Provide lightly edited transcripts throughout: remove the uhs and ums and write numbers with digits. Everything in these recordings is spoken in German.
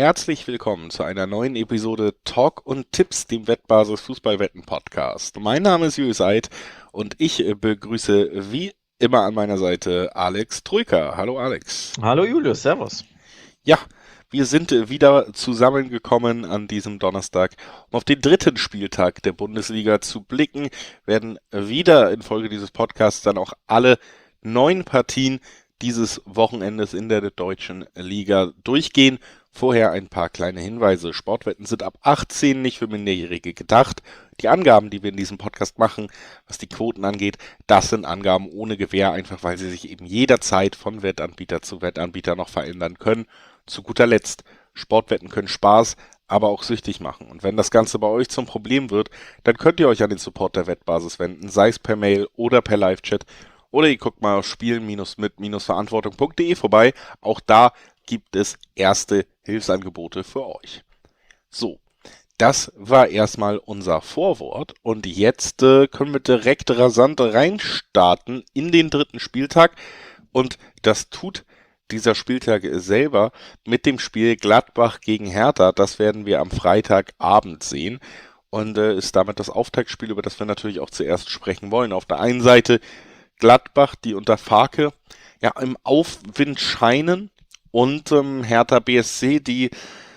Herzlich willkommen zu einer neuen Episode Talk und Tipps, dem Wettbasis Fußballwetten Podcast. Mein Name ist Julius Eid und ich begrüße wie immer an meiner Seite Alex Troika. Hallo Alex. Hallo Julius, Servus. Ja, wir sind wieder zusammengekommen an diesem Donnerstag, um auf den dritten Spieltag der Bundesliga zu blicken. Werden wieder infolge dieses Podcasts dann auch alle 9 Partien dieses Wochenendes in der deutschen Liga durchgehen. Vorher ein paar kleine Hinweise. Sportwetten sind ab 18 nicht für Minderjährige gedacht. Die Angaben, die wir in diesem Podcast machen, was die Quoten angeht, das sind Angaben ohne Gewähr, einfach weil sie sich eben jederzeit von Wettanbieter zu Wettanbieter noch verändern können. Zu guter Letzt, Sportwetten können Spaß, aber auch süchtig machen. Und wenn das Ganze bei euch zum Problem wird, dann könnt ihr euch an den Support der Wettbasis wenden, sei es per Mail oder per Live-Chat. Oder ihr guckt mal auf spielen-mit-verantwortung.de vorbei. Auch da gibt es erste Hilfsangebote für euch. So, das war erstmal unser Vorwort. Und jetzt können wir direkt rasant reinstarten in den dritten Spieltag. Und das tut dieser Spieltag selber mit dem Spiel Gladbach gegen Hertha. Das werden wir am Freitagabend sehen. Und ist damit das Auftaktspiel, über das wir natürlich auch zuerst sprechen wollen. Auf der einen Seite Gladbach, die unter Farke ja im Aufwind scheinen, und Hertha BSC, die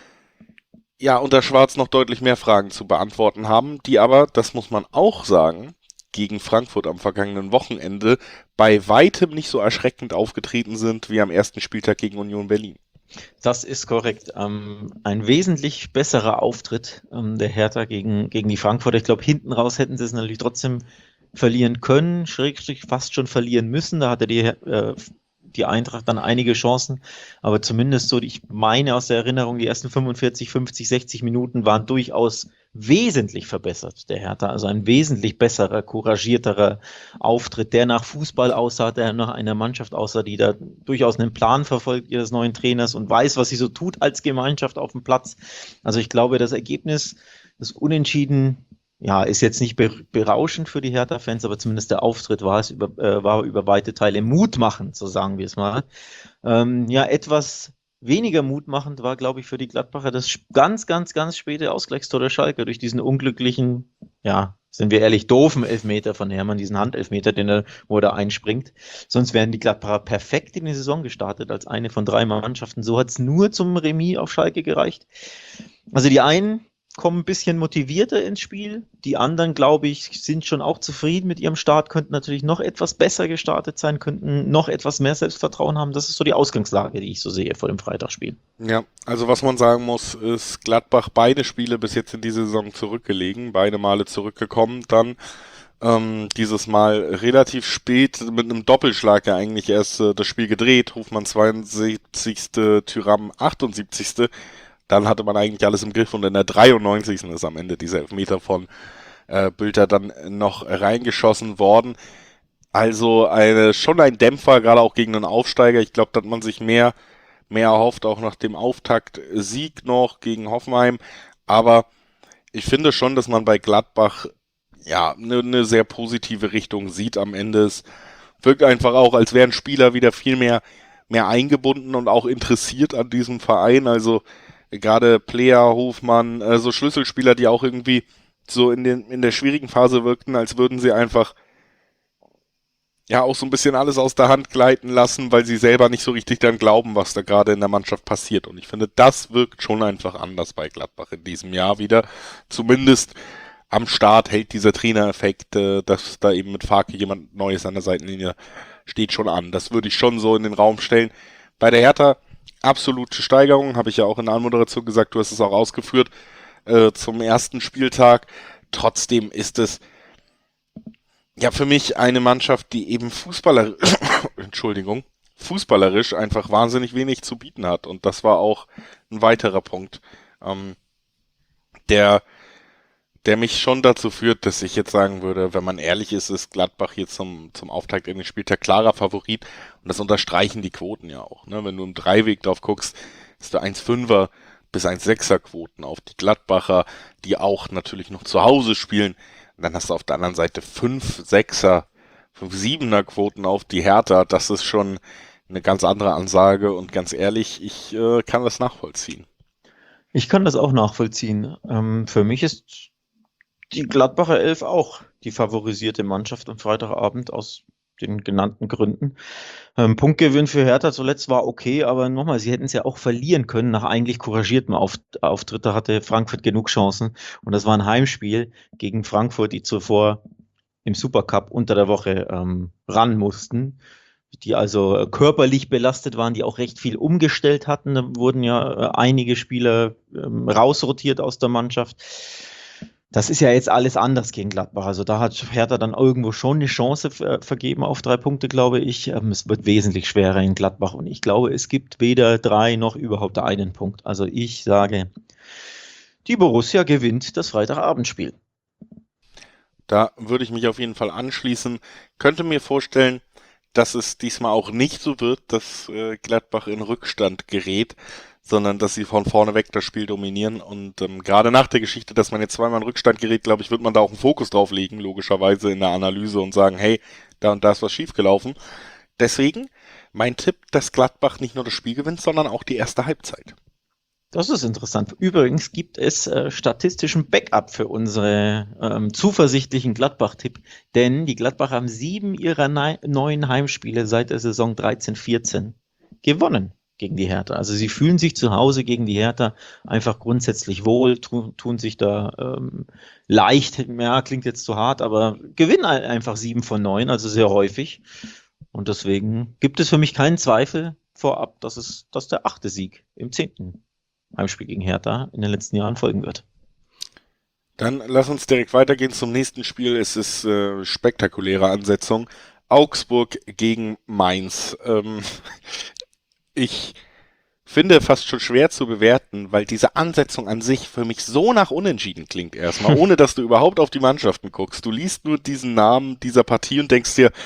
ja unter Schwarz noch deutlich mehr Fragen zu beantworten haben, die aber, das muss man auch sagen, gegen Frankfurt am vergangenen Wochenende bei weitem nicht so erschreckend aufgetreten sind wie am ersten Spieltag gegen Union Berlin. Das ist korrekt. Ein wesentlich besserer Auftritt der Hertha gegen die Frankfurter. Ich glaube, hinten raus hätten sie es natürlich trotzdem verlieren können, Schrägstrich fast schon verlieren müssen. Da hatte die Eintracht dann einige Chancen, aber zumindest so, ich meine aus der Erinnerung, die ersten 45, 50, 60 Minuten waren durchaus wesentlich verbessert, der Hertha. Also ein wesentlich besserer, couragierterer Auftritt, der nach Fußball aussah, der nach einer Mannschaft aussah, die da durchaus einen Plan verfolgt ihres neuen Trainers und weiß, was sie so tut als Gemeinschaft auf dem Platz. Also ich glaube, das Ergebnis, das Unentschieden, ja, ist jetzt nicht berauschend für die Hertha-Fans, aber zumindest der Auftritt war über weite Teile mutmachend, so sagen wir es mal. Ja, etwas weniger mutmachend war, glaube ich, für die Gladbacher das ganz, ganz, ganz späte Ausgleichstor der Schalke durch diesen unglücklichen, ja, sind wir ehrlich, doofen Elfmeter von Herrmann, diesen Handelfmeter, wo er einspringt. Sonst wären die Gladbacher perfekt in die Saison gestartet als eine von 3 Mannschaften. So hat es nur zum Remis auf Schalke gereicht. Also die einen kommen ein bisschen motivierter ins Spiel. Die anderen, glaube ich, sind schon auch zufrieden mit ihrem Start, könnten natürlich noch etwas besser gestartet sein, könnten noch etwas mehr Selbstvertrauen haben. Das ist so die Ausgangslage, die ich so sehe vor dem Freitagsspiel. Ja, also was man sagen muss, ist Gladbach beide Spiele bis jetzt in dieser Saison zurückgelegen, beide Male zurückgekommen, dann dieses Mal relativ spät mit einem Doppelschlag ja eigentlich erst das Spiel gedreht, Hofmann 72., Thuram 78., dann hatte man eigentlich alles im Griff und in der 93. ist am Ende dieser Elfmeter von Bülter dann noch reingeschossen worden. Also schon ein Dämpfer, gerade auch gegen einen Aufsteiger. Ich glaube, da hat man sich mehr erhofft, auch nach dem Auftaktsieg noch gegen Hoffenheim. Aber ich finde schon, dass man bei Gladbach ja eine sehr positive Richtung sieht am Ende. Es wirkt einfach auch, als wären Spieler wieder viel mehr eingebunden und auch interessiert an diesem Verein. Also gerade Player, Hofmann, so Schlüsselspieler, die auch irgendwie so in der schwierigen Phase wirkten, als würden sie einfach ja auch so ein bisschen alles aus der Hand gleiten lassen, weil sie selber nicht so richtig dann glauben, was da gerade in der Mannschaft passiert. Und ich finde, das wirkt schon einfach anders bei Gladbach in diesem Jahr wieder. Zumindest am Start hält dieser Trainereffekt, dass da eben mit Farke jemand Neues an der Seitenlinie steht, schon an. Das würde ich schon so in den Raum stellen. Bei der Hertha absolute Steigerung, habe ich ja auch in der Anmoderation gesagt, du hast es auch ausgeführt, zum ersten Spieltag. Trotzdem ist es ja für mich eine Mannschaft, die eben fußballerisch einfach wahnsinnig wenig zu bieten hat. Und das war auch ein weiterer Punkt, der mich schon dazu führt, dass ich jetzt sagen würde, wenn man ehrlich ist, ist Gladbach hier zum Auftakt in den Spieltag klarer Favorit. Und das unterstreichen die Quoten ja auch. Ne? Wenn du im Dreiweg drauf guckst, hast du 1,5er bis 1,6er Quoten auf die Gladbacher, die auch natürlich noch zu Hause spielen. Und dann hast du auf der anderen Seite 5,6er, 5,7er Quoten auf die Hertha. Das ist schon eine ganz andere Ansage. Und ganz ehrlich, ich kann das nachvollziehen. Ich kann das auch nachvollziehen. Für mich ist die Gladbacher Elf auch die favorisierte Mannschaft am Freitagabend aus den genannten Gründen. Punktgewinn für Hertha zuletzt war okay, aber nochmal, sie hätten es ja auch verlieren können nach eigentlich couragiertem Auftritt. Da hatte Frankfurt genug Chancen und das war ein Heimspiel gegen Frankfurt, die zuvor im Supercup unter der Woche ran mussten, die also körperlich belastet waren, die auch recht viel umgestellt hatten. Da wurden ja einige Spieler rausrotiert aus der Mannschaft. Das ist ja jetzt alles anders gegen Gladbach. Also da hat Hertha dann irgendwo schon eine Chance vergeben auf 3 Punkte, glaube ich. Es wird wesentlich schwerer in Gladbach und ich glaube, es gibt weder 3 noch überhaupt einen Punkt. Also ich sage, die Borussia gewinnt das Freitagabendspiel. Da würde ich mich auf jeden Fall anschließen. Könnte mir vorstellen, dass es diesmal auch nicht so wird, dass Gladbach in Rückstand gerät, sondern dass sie von vorne weg das Spiel dominieren. Und gerade nach der Geschichte, dass man jetzt zweimal in Rückstand gerät, glaube ich, wird man da auch einen Fokus drauf legen, logischerweise in der Analyse und sagen, hey, da und da ist was schiefgelaufen. Deswegen mein Tipp, dass Gladbach nicht nur das Spiel gewinnt, sondern auch die erste Halbzeit. Das ist interessant. Übrigens gibt es statistischen Backup für unsere zuversichtlichen Gladbach-Tipp, denn die Gladbach haben 7 ihrer 9 Heimspiele seit der Saison 13/14 gewonnen gegen die Hertha. Also sie fühlen sich zu Hause gegen die Hertha einfach grundsätzlich wohl, tun sich da leicht, ja, klingt jetzt zu hart, aber gewinnen einfach 7 von 9, also sehr häufig. Und deswegen gibt es für mich keinen Zweifel vorab, dass der 8. Sieg im 10. Heimspiel gegen Hertha in den letzten Jahren folgen wird. Dann lass uns direkt weitergehen zum nächsten Spiel. Es ist spektakuläre Ansetzung. Augsburg gegen Mainz. Ich finde fast schon schwer zu bewerten, weil diese Ansetzung an sich für mich so nach Unentschieden klingt erstmal, ohne dass du überhaupt auf die Mannschaften guckst. Du liest nur diesen Namen dieser Partie und denkst dir,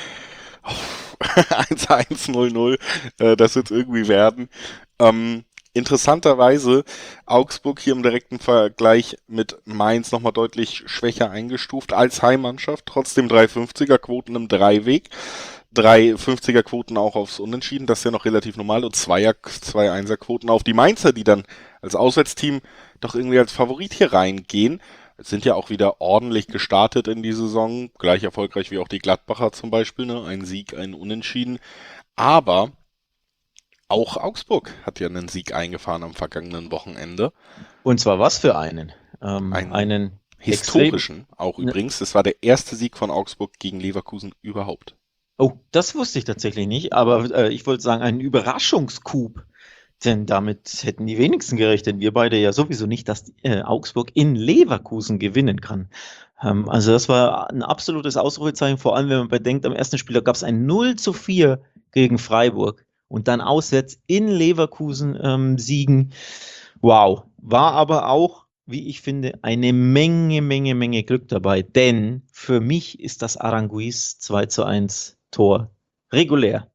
1-1, 0-0, das wird irgendwie werden. Interessanterweise Augsburg hier im direkten Vergleich mit Mainz nochmal deutlich schwächer eingestuft als Heimmannschaft. Trotzdem 3,50er Quoten im Dreiweg. 3,50er Quoten auch aufs Unentschieden, das ist ja noch relativ normal. Und 2,1er Quoten auf die Mainzer, die dann als Auswärtsteam doch irgendwie als Favorit hier reingehen. Sind ja auch wieder ordentlich gestartet in die Saison. Gleich erfolgreich wie auch die Gladbacher zum Beispiel. Ne? Ein Sieg, ein Unentschieden. Aber auch Augsburg hat ja einen Sieg eingefahren am vergangenen Wochenende. Und zwar was für einen? Einen historischen auch übrigens. Das war der erste Sieg von Augsburg gegen Leverkusen überhaupt. Oh, das wusste ich tatsächlich nicht, aber ich wollte sagen, einen Überraschungscoup. Denn damit hätten die wenigsten gerechnet, wir beide ja sowieso nicht, dass Augsburg in Leverkusen gewinnen kann. Also das war ein absolutes Ausrufezeichen, vor allem wenn man bedenkt, am ersten Spieltag gab es ein 0:4 gegen Freiburg. Und dann auswärts in Leverkusen siegen. Wow. War aber auch, wie ich finde, eine Menge Glück dabei. Denn für mich ist das Aranguiz 2:1 Tor regulär.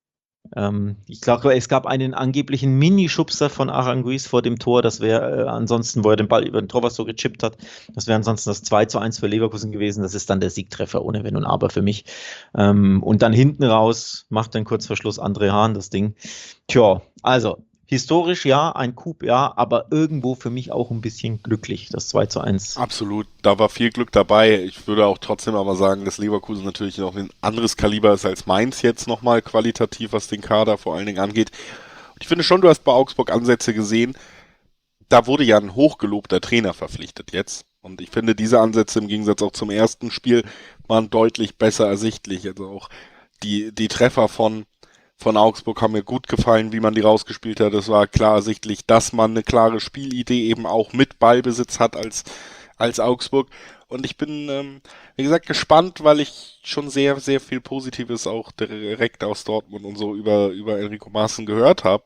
Ich glaube, es gab einen angeblichen Mini-Schubser von Aranguiz vor dem Tor. Das wäre ansonsten, wo er den Ball über den Torwart so gechippt hat, das wäre ansonsten das 2:1 für Leverkusen gewesen. Das ist dann der Siegtreffer ohne Wenn und Aber für mich. Und dann hinten raus macht dann kurz vor Schluss André Hahn das Ding. Tja, also historisch ja, ein Coup ja, aber irgendwo für mich auch ein bisschen glücklich, das 2:1. Absolut, da war viel Glück dabei. Ich würde auch trotzdem aber sagen, dass Leverkusen natürlich noch ein anderes Kaliber ist als Mainz jetzt nochmal qualitativ, was den Kader vor allen Dingen angeht. Und ich finde schon, du hast bei Augsburg Ansätze gesehen. Da wurde ja ein hochgelobter Trainer verpflichtet jetzt. Und ich finde, diese Ansätze im Gegensatz auch zum ersten Spiel waren deutlich besser ersichtlich. Also auch die Treffer von Augsburg haben mir gut gefallen, wie man die rausgespielt hat. Es war klar ersichtlich, dass man eine klare Spielidee eben auch mit Ballbesitz hat als Augsburg. Und ich bin, wie gesagt, gespannt, weil ich schon sehr, sehr viel Positives auch direkt aus Dortmund und so über Enrico Maaßen gehört habe,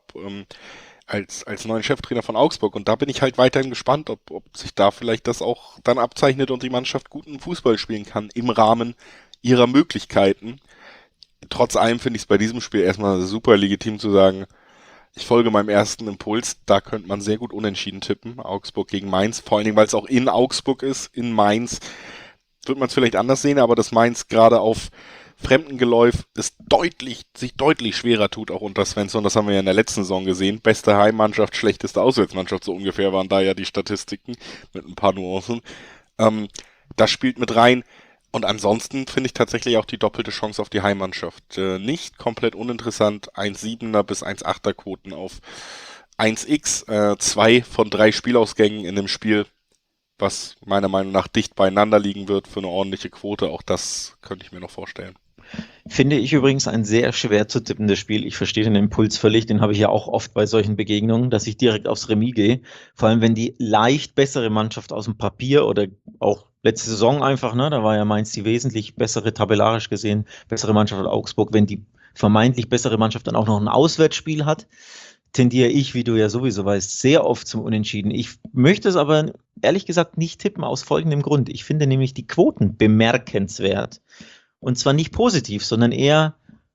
als neuen Cheftrainer von Augsburg. Und da bin ich halt weiterhin gespannt, ob sich da vielleicht das auch dann abzeichnet und die Mannschaft guten Fußball spielen kann im Rahmen ihrer Möglichkeiten. Trotz allem finde ich es bei diesem Spiel erstmal super legitim zu sagen, ich folge meinem ersten Impuls, da könnte man sehr gut unentschieden tippen, Augsburg gegen Mainz, vor allen Dingen, weil es auch in Augsburg ist, in Mainz wird man es vielleicht anders sehen, aber dass Mainz gerade auf Fremdengeläuf sich deutlich schwerer tut, auch unter Svensson. Das haben wir ja in der letzten Saison gesehen. Beste Heimmannschaft, schlechteste Auswärtsmannschaft, so ungefähr waren da ja die Statistiken mit ein paar Nuancen. Das spielt mit rein. Und ansonsten finde ich tatsächlich auch die doppelte Chance auf die Heimmannschaft nicht komplett uninteressant. 1,7er bis 1,8er Quoten auf 1x, 2 von 3 Spielausgängen in dem Spiel, was meiner Meinung nach dicht beieinander liegen wird für eine ordentliche Quote. Auch das könnte ich mir noch vorstellen. Finde ich übrigens ein sehr schwer zu tippendes Spiel. Ich verstehe den Impuls völlig, den habe ich ja auch oft bei solchen Begegnungen, dass ich direkt aufs Remis gehe. Vor allem, wenn die leicht bessere Mannschaft aus dem Papier oder auch letzte Saison einfach, ne, da war ja Mainz die wesentlich bessere, tabellarisch gesehen, bessere Mannschaft als Augsburg, wenn die vermeintlich bessere Mannschaft dann auch noch ein Auswärtsspiel hat, tendiere ich, wie du ja sowieso weißt, sehr oft zum Unentschieden. Ich möchte es aber ehrlich gesagt nicht tippen aus folgendem Grund. Ich finde nämlich die Quoten bemerkenswert. Und zwar nicht positiv, sondern eher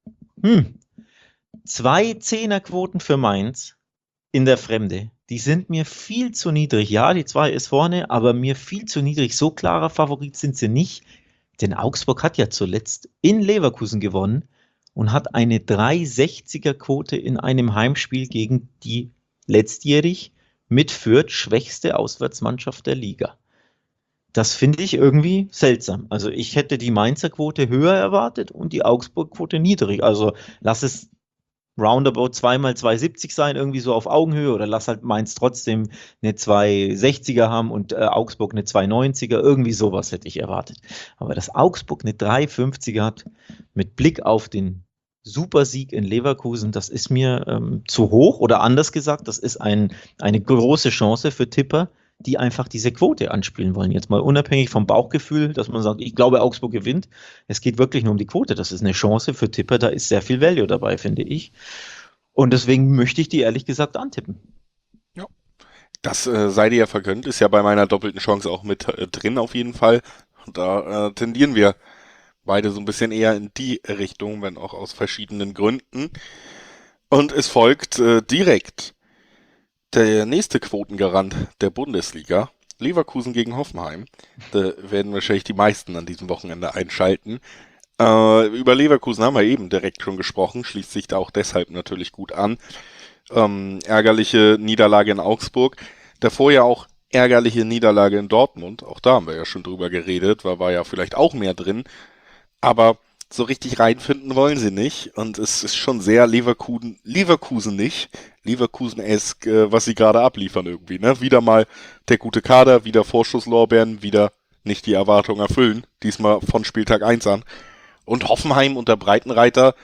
2 Zehnerquoten für Mainz in der Fremde. Die sind mir viel zu niedrig. Ja, die 2 ist vorne, aber mir viel zu niedrig. So klarer Favorit sind sie nicht. Denn Augsburg hat ja zuletzt in Leverkusen gewonnen und hat eine 3,60er Quote in einem Heimspiel gegen die letztjährig mit Fürth schwächste Auswärtsmannschaft der Liga. Das finde ich irgendwie seltsam. Also ich hätte die Mainzer Quote höher erwartet und die Augsburg-Quote niedrig. Also lass es roundabout 2 mal 2,70 sein, irgendwie so auf Augenhöhe, oder lass halt Mainz trotzdem eine 2,60er haben und Augsburg eine 2,90er. Irgendwie sowas hätte ich erwartet. Aber dass Augsburg eine 3,50er hat, mit Blick auf den Supersieg in Leverkusen, das ist mir zu hoch, oder anders gesagt, das ist eine große Chance für Tipper, die einfach diese Quote anspielen wollen. Jetzt mal unabhängig vom Bauchgefühl, dass man sagt, ich glaube, Augsburg gewinnt. Es geht wirklich nur um die Quote. Das ist eine Chance für Tipper. Da ist sehr viel Value dabei, finde ich. Und deswegen möchte ich die ehrlich gesagt antippen. Ja. Das sei dir ja vergönnt, ist ja bei meiner doppelten Chance auch mit drin auf jeden Fall. Da tendieren wir beide so ein bisschen eher in die Richtung, wenn auch aus verschiedenen Gründen. Und es folgt direkt der nächste Quotengarant der Bundesliga, Leverkusen gegen Hoffenheim. Da werden wahrscheinlich die meisten an diesem Wochenende einschalten. Über Leverkusen haben wir eben direkt schon gesprochen, schließt sich da auch deshalb natürlich gut an. Ärgerliche Niederlage in Augsburg. Davor ja auch ärgerliche Niederlage in Dortmund. Auch da haben wir ja schon drüber geredet, war ja vielleicht auch mehr drin. Aber so richtig reinfinden wollen sie nicht. Und es ist schon sehr Leverkusen-esk, was sie gerade abliefern irgendwie. Ne? Wieder mal der gute Kader, wieder Vorschusslorbeeren, wieder nicht die Erwartungen erfüllen. Diesmal von Spieltag 1 an. Und Hoffenheim unter Breitenreiter,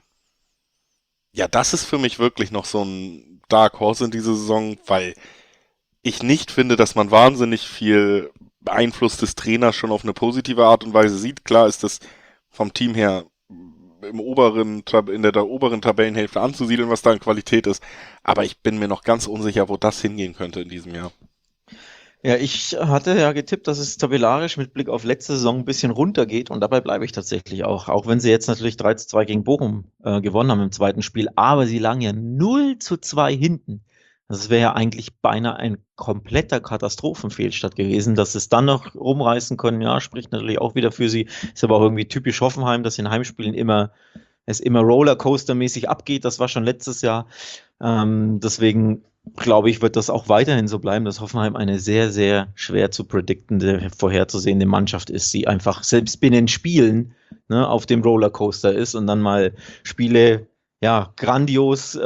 ja, das ist für mich wirklich noch so ein Dark Horse in dieser Saison, weil ich nicht finde, dass man wahnsinnig viel Einfluss des Trainers schon auf eine positive Art und Weise sieht. Klar ist das vom Team her in der oberen Tabellenhälfte anzusiedeln, was da an Qualität ist. Aber ich bin mir noch ganz unsicher, wo das hingehen könnte in diesem Jahr. Ja, ich hatte ja getippt, dass es tabellarisch mit Blick auf letzte Saison ein bisschen runtergeht, und dabei bleibe ich tatsächlich auch. Auch wenn sie jetzt natürlich 3:2 gegen Bochum gewonnen haben im zweiten Spiel, aber sie lagen ja 0:2 hinten. Das wäre ja eigentlich beinahe ein kompletter Katastrophenfehlstart gewesen, dass es dann noch rumreißen können. Ja, spricht natürlich auch wieder für sie. Ist aber auch irgendwie typisch Hoffenheim, dass in Heimspielen immer Rollercoaster-mäßig abgeht. Das war schon letztes Jahr. Deswegen glaube ich, wird das auch weiterhin so bleiben, dass Hoffenheim eine sehr, sehr schwer zu prediktende, vorherzusehende Mannschaft ist, die einfach selbst binnen Spielen, ne, auf dem Rollercoaster ist und dann mal Spiele grandios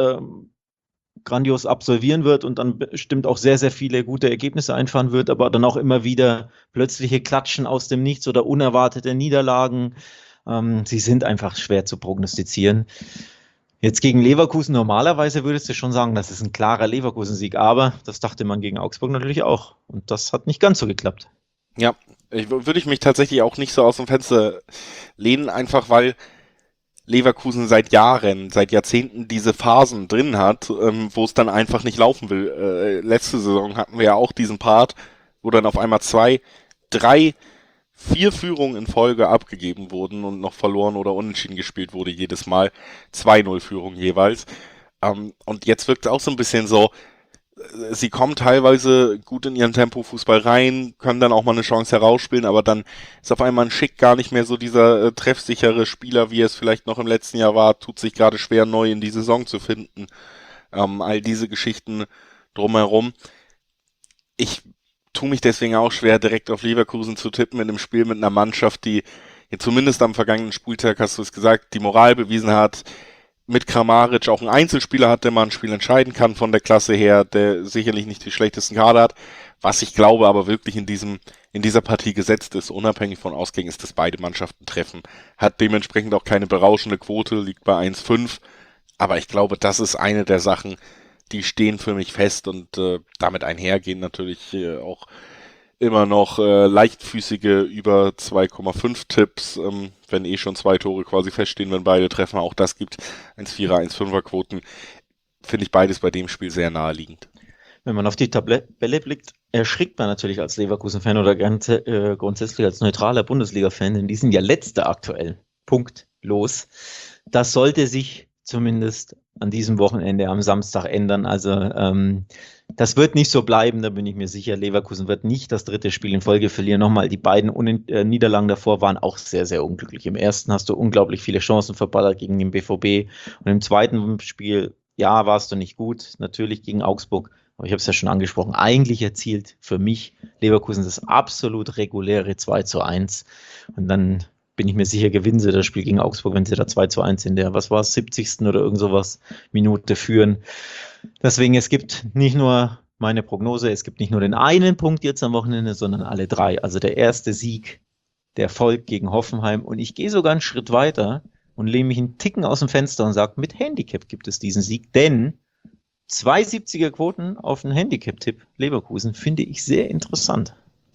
absolvieren wird und dann bestimmt auch sehr, sehr viele gute Ergebnisse einfahren wird, aber dann auch immer wieder plötzliche Klatschen aus dem Nichts oder unerwartete Niederlagen. Sie sind einfach schwer zu prognostizieren. Jetzt gegen Leverkusen, normalerweise würdest du schon sagen, das ist ein klarer Leverkusen-Sieg, aber das dachte man gegen Augsburg natürlich auch. Und das hat nicht ganz so geklappt. Ja, würde ich mich tatsächlich auch nicht so aus dem Fenster lehnen, einfach weil Leverkusen seit Jahren, seit Jahrzehnten diese Phasen drin hat, wo es dann einfach nicht laufen will. Letzte Saison hatten wir ja auch diesen Part, wo dann auf einmal 2, 3, 4 Führungen in Folge abgegeben wurden und noch verloren oder unentschieden gespielt wurde jedes Mal. 2-0 Führung jeweils. Und jetzt wirkt es auch so ein bisschen so, sie kommen teilweise gut in ihren Tempo-Fußball rein, können dann auch mal eine Chance herausspielen, aber dann ist auf einmal ein Schick gar nicht mehr so dieser treffsichere Spieler, wie er es vielleicht noch im letzten Jahr war, tut sich gerade schwer, neu in die Saison zu finden. All diese Geschichten drumherum. Ich tue mich deswegen auch schwer, direkt auf Leverkusen zu tippen in einem Spiel mit einer Mannschaft, die zumindest am vergangenen Spieltag, hast du es gesagt, die Moral bewiesen hat, mit Kramaric auch einen Einzelspieler hat, der mal ein Spiel entscheiden kann von der Klasse her, der sicherlich nicht die schlechtesten Kader hat. Was ich glaube aber wirklich in dieser Partie gesetzt ist, unabhängig von Ausgängen, ist, dass beide Mannschaften treffen. Hat dementsprechend auch keine berauschende Quote, liegt bei 1,5. Aber ich glaube, das ist eine der Sachen, die stehen für mich fest und damit einhergehen natürlich auch immer noch leichtfüßige über 2,5 Tipps, wenn schon 2 Tore quasi feststehen, wenn beide treffen. Auch das gibt 1,4er, 1,5er Quoten. Finde ich beides bei dem Spiel sehr naheliegend. Wenn man auf die Tabelle blickt, erschrickt man natürlich als Leverkusen-Fan oder grundsätzlich als neutraler Bundesliga-Fan, denn die sind ja Letzter aktuell. Punktlos. Das sollte sich zumindest an diesem Wochenende am Samstag ändern. Also das wird nicht so bleiben, da bin ich mir sicher. Leverkusen wird nicht das 3. Spiel in Folge verlieren. Nochmal, die beiden Niederlagen davor waren auch sehr, sehr unglücklich. Im ersten hast du unglaublich viele Chancen verballert gegen den BVB und im zweiten Spiel, ja, warst du nicht gut, natürlich gegen Augsburg. Aber ich habe es ja schon angesprochen, eigentlich erzielt für mich Leverkusen das absolut reguläre 2:1. Und dann bin ich mir sicher, gewinnen sie das Spiel gegen Augsburg, wenn sie da 2:1 in der, 70. oder irgend sowas Minute führen. Deswegen, es gibt nicht nur meine Prognose, es gibt nicht nur den einen Punkt jetzt am Wochenende, sondern alle 3. Also der erste Sieg, der Erfolg gegen Hoffenheim. Und ich gehe sogar einen Schritt weiter und lehne mich einen Ticken aus dem Fenster und sage, mit Handicap gibt es diesen Sieg, denn 2,70er Quoten auf einen Handicap-Tipp Leverkusen finde ich sehr interessant.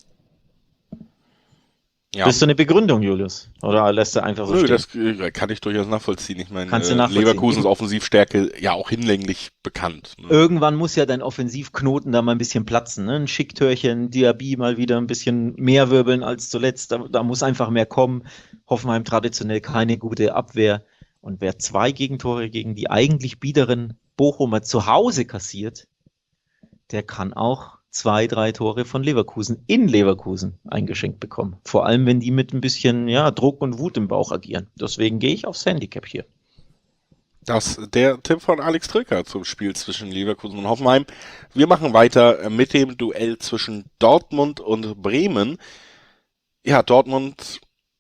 Ja. Bist du eine Begründung, Julius? Oder lässt du einfach so stehen? Das kann ich durchaus nachvollziehen. Ich meine, nachvollziehen? Leverkusens Offensivstärke ja auch hinlänglich bekannt. Ne? Irgendwann muss ja dein Offensivknoten da mal ein bisschen platzen. Ne? Ein Schicktörchen, Diaby mal wieder ein bisschen mehr wirbeln als zuletzt. Da muss einfach mehr kommen. Hoffenheim traditionell keine gute Abwehr. Und wer 2 Gegentore gegen die eigentlich biederen Bochumer zu Hause kassiert, der kann auch 2, 3 Tore von Leverkusen in Leverkusen eingeschenkt bekommen. Vor allem, wenn die mit ein bisschen Druck und Wut im Bauch agieren. Deswegen gehe ich aufs Handicap hier. Das der Tipp von Alex Trücker zum Spiel zwischen Leverkusen und Hoffenheim. Wir machen weiter mit dem Duell zwischen Dortmund und Bremen. Ja, Dortmund,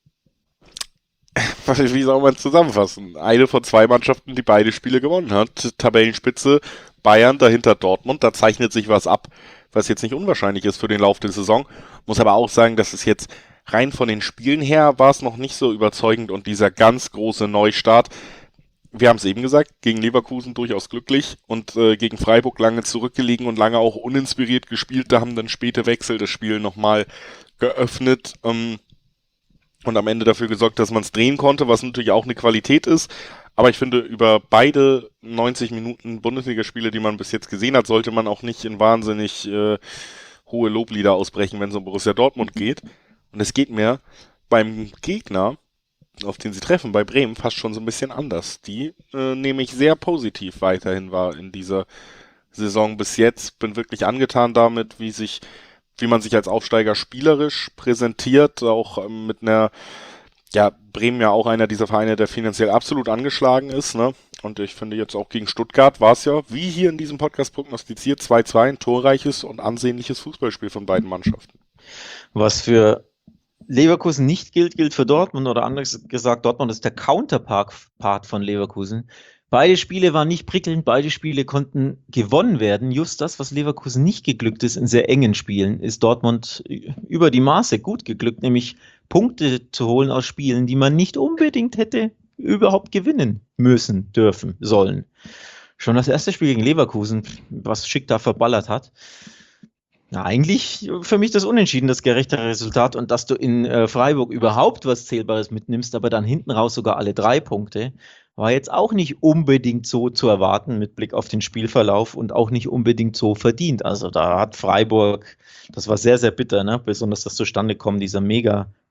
wie soll man es zusammenfassen? Eine von 2 Mannschaften, die beide Spiele gewonnen hat. Tabellenspitze Bayern, dahinter Dortmund. Da zeichnet sich was ab, was jetzt nicht unwahrscheinlich ist für den Lauf der Saison. Muss aber auch sagen, dass es jetzt rein von den Spielen her war es noch nicht so überzeugend und dieser ganz große Neustart, wir haben es eben gesagt, gegen Leverkusen durchaus glücklich und gegen Freiburg lange zurückgelegen und lange auch uninspiriert gespielt. Da haben dann späte Wechsel das Spiel nochmal geöffnet und am Ende dafür gesorgt, dass man es drehen konnte, was natürlich auch eine Qualität ist. Aber ich finde, über beide 90 Minuten Bundesligaspiele, die man bis jetzt gesehen hat, sollte man auch nicht in wahnsinnig hohe Loblieder ausbrechen, wenn es um Borussia Dortmund geht. Und es geht mir beim Gegner, auf den sie treffen, bei Bremen, fast schon so ein bisschen anders. Die nehme ich sehr positiv weiterhin wahr in dieser Saison bis jetzt. Bin wirklich angetan damit, wie man sich als Aufsteiger spielerisch präsentiert, auch mit einer, Bremen ja auch einer dieser Vereine, der finanziell absolut angeschlagen ist, ne? Und ich finde jetzt auch gegen Stuttgart war es ja, wie hier in diesem Podcast prognostiziert, 2:2, ein torreiches und ansehnliches Fußballspiel von beiden Mannschaften. Was für Leverkusen nicht gilt für Dortmund, oder anders gesagt, Dortmund ist der Counterpart von Leverkusen. Beide Spiele waren nicht prickelnd, beide Spiele konnten gewonnen werden. Just das, was Leverkusen nicht geglückt ist in sehr engen Spielen, ist Dortmund über die Maße gut geglückt, nämlich Punkte zu holen aus Spielen, die man nicht unbedingt hätte überhaupt gewinnen müssen, dürfen, sollen. Schon das erste Spiel gegen Leverkusen, was Schick da verballert hat, eigentlich für mich das Unentschieden, das gerechtere Resultat, und dass du in Freiburg überhaupt was Zählbares mitnimmst, aber dann hinten raus sogar alle 3 Punkte, war jetzt auch nicht unbedingt so zu erwarten mit Blick auf den Spielverlauf und auch nicht unbedingt so verdient. Also da hat Freiburg, das war sehr, sehr bitter, ne? Besonders das Zustandekommen dieser mega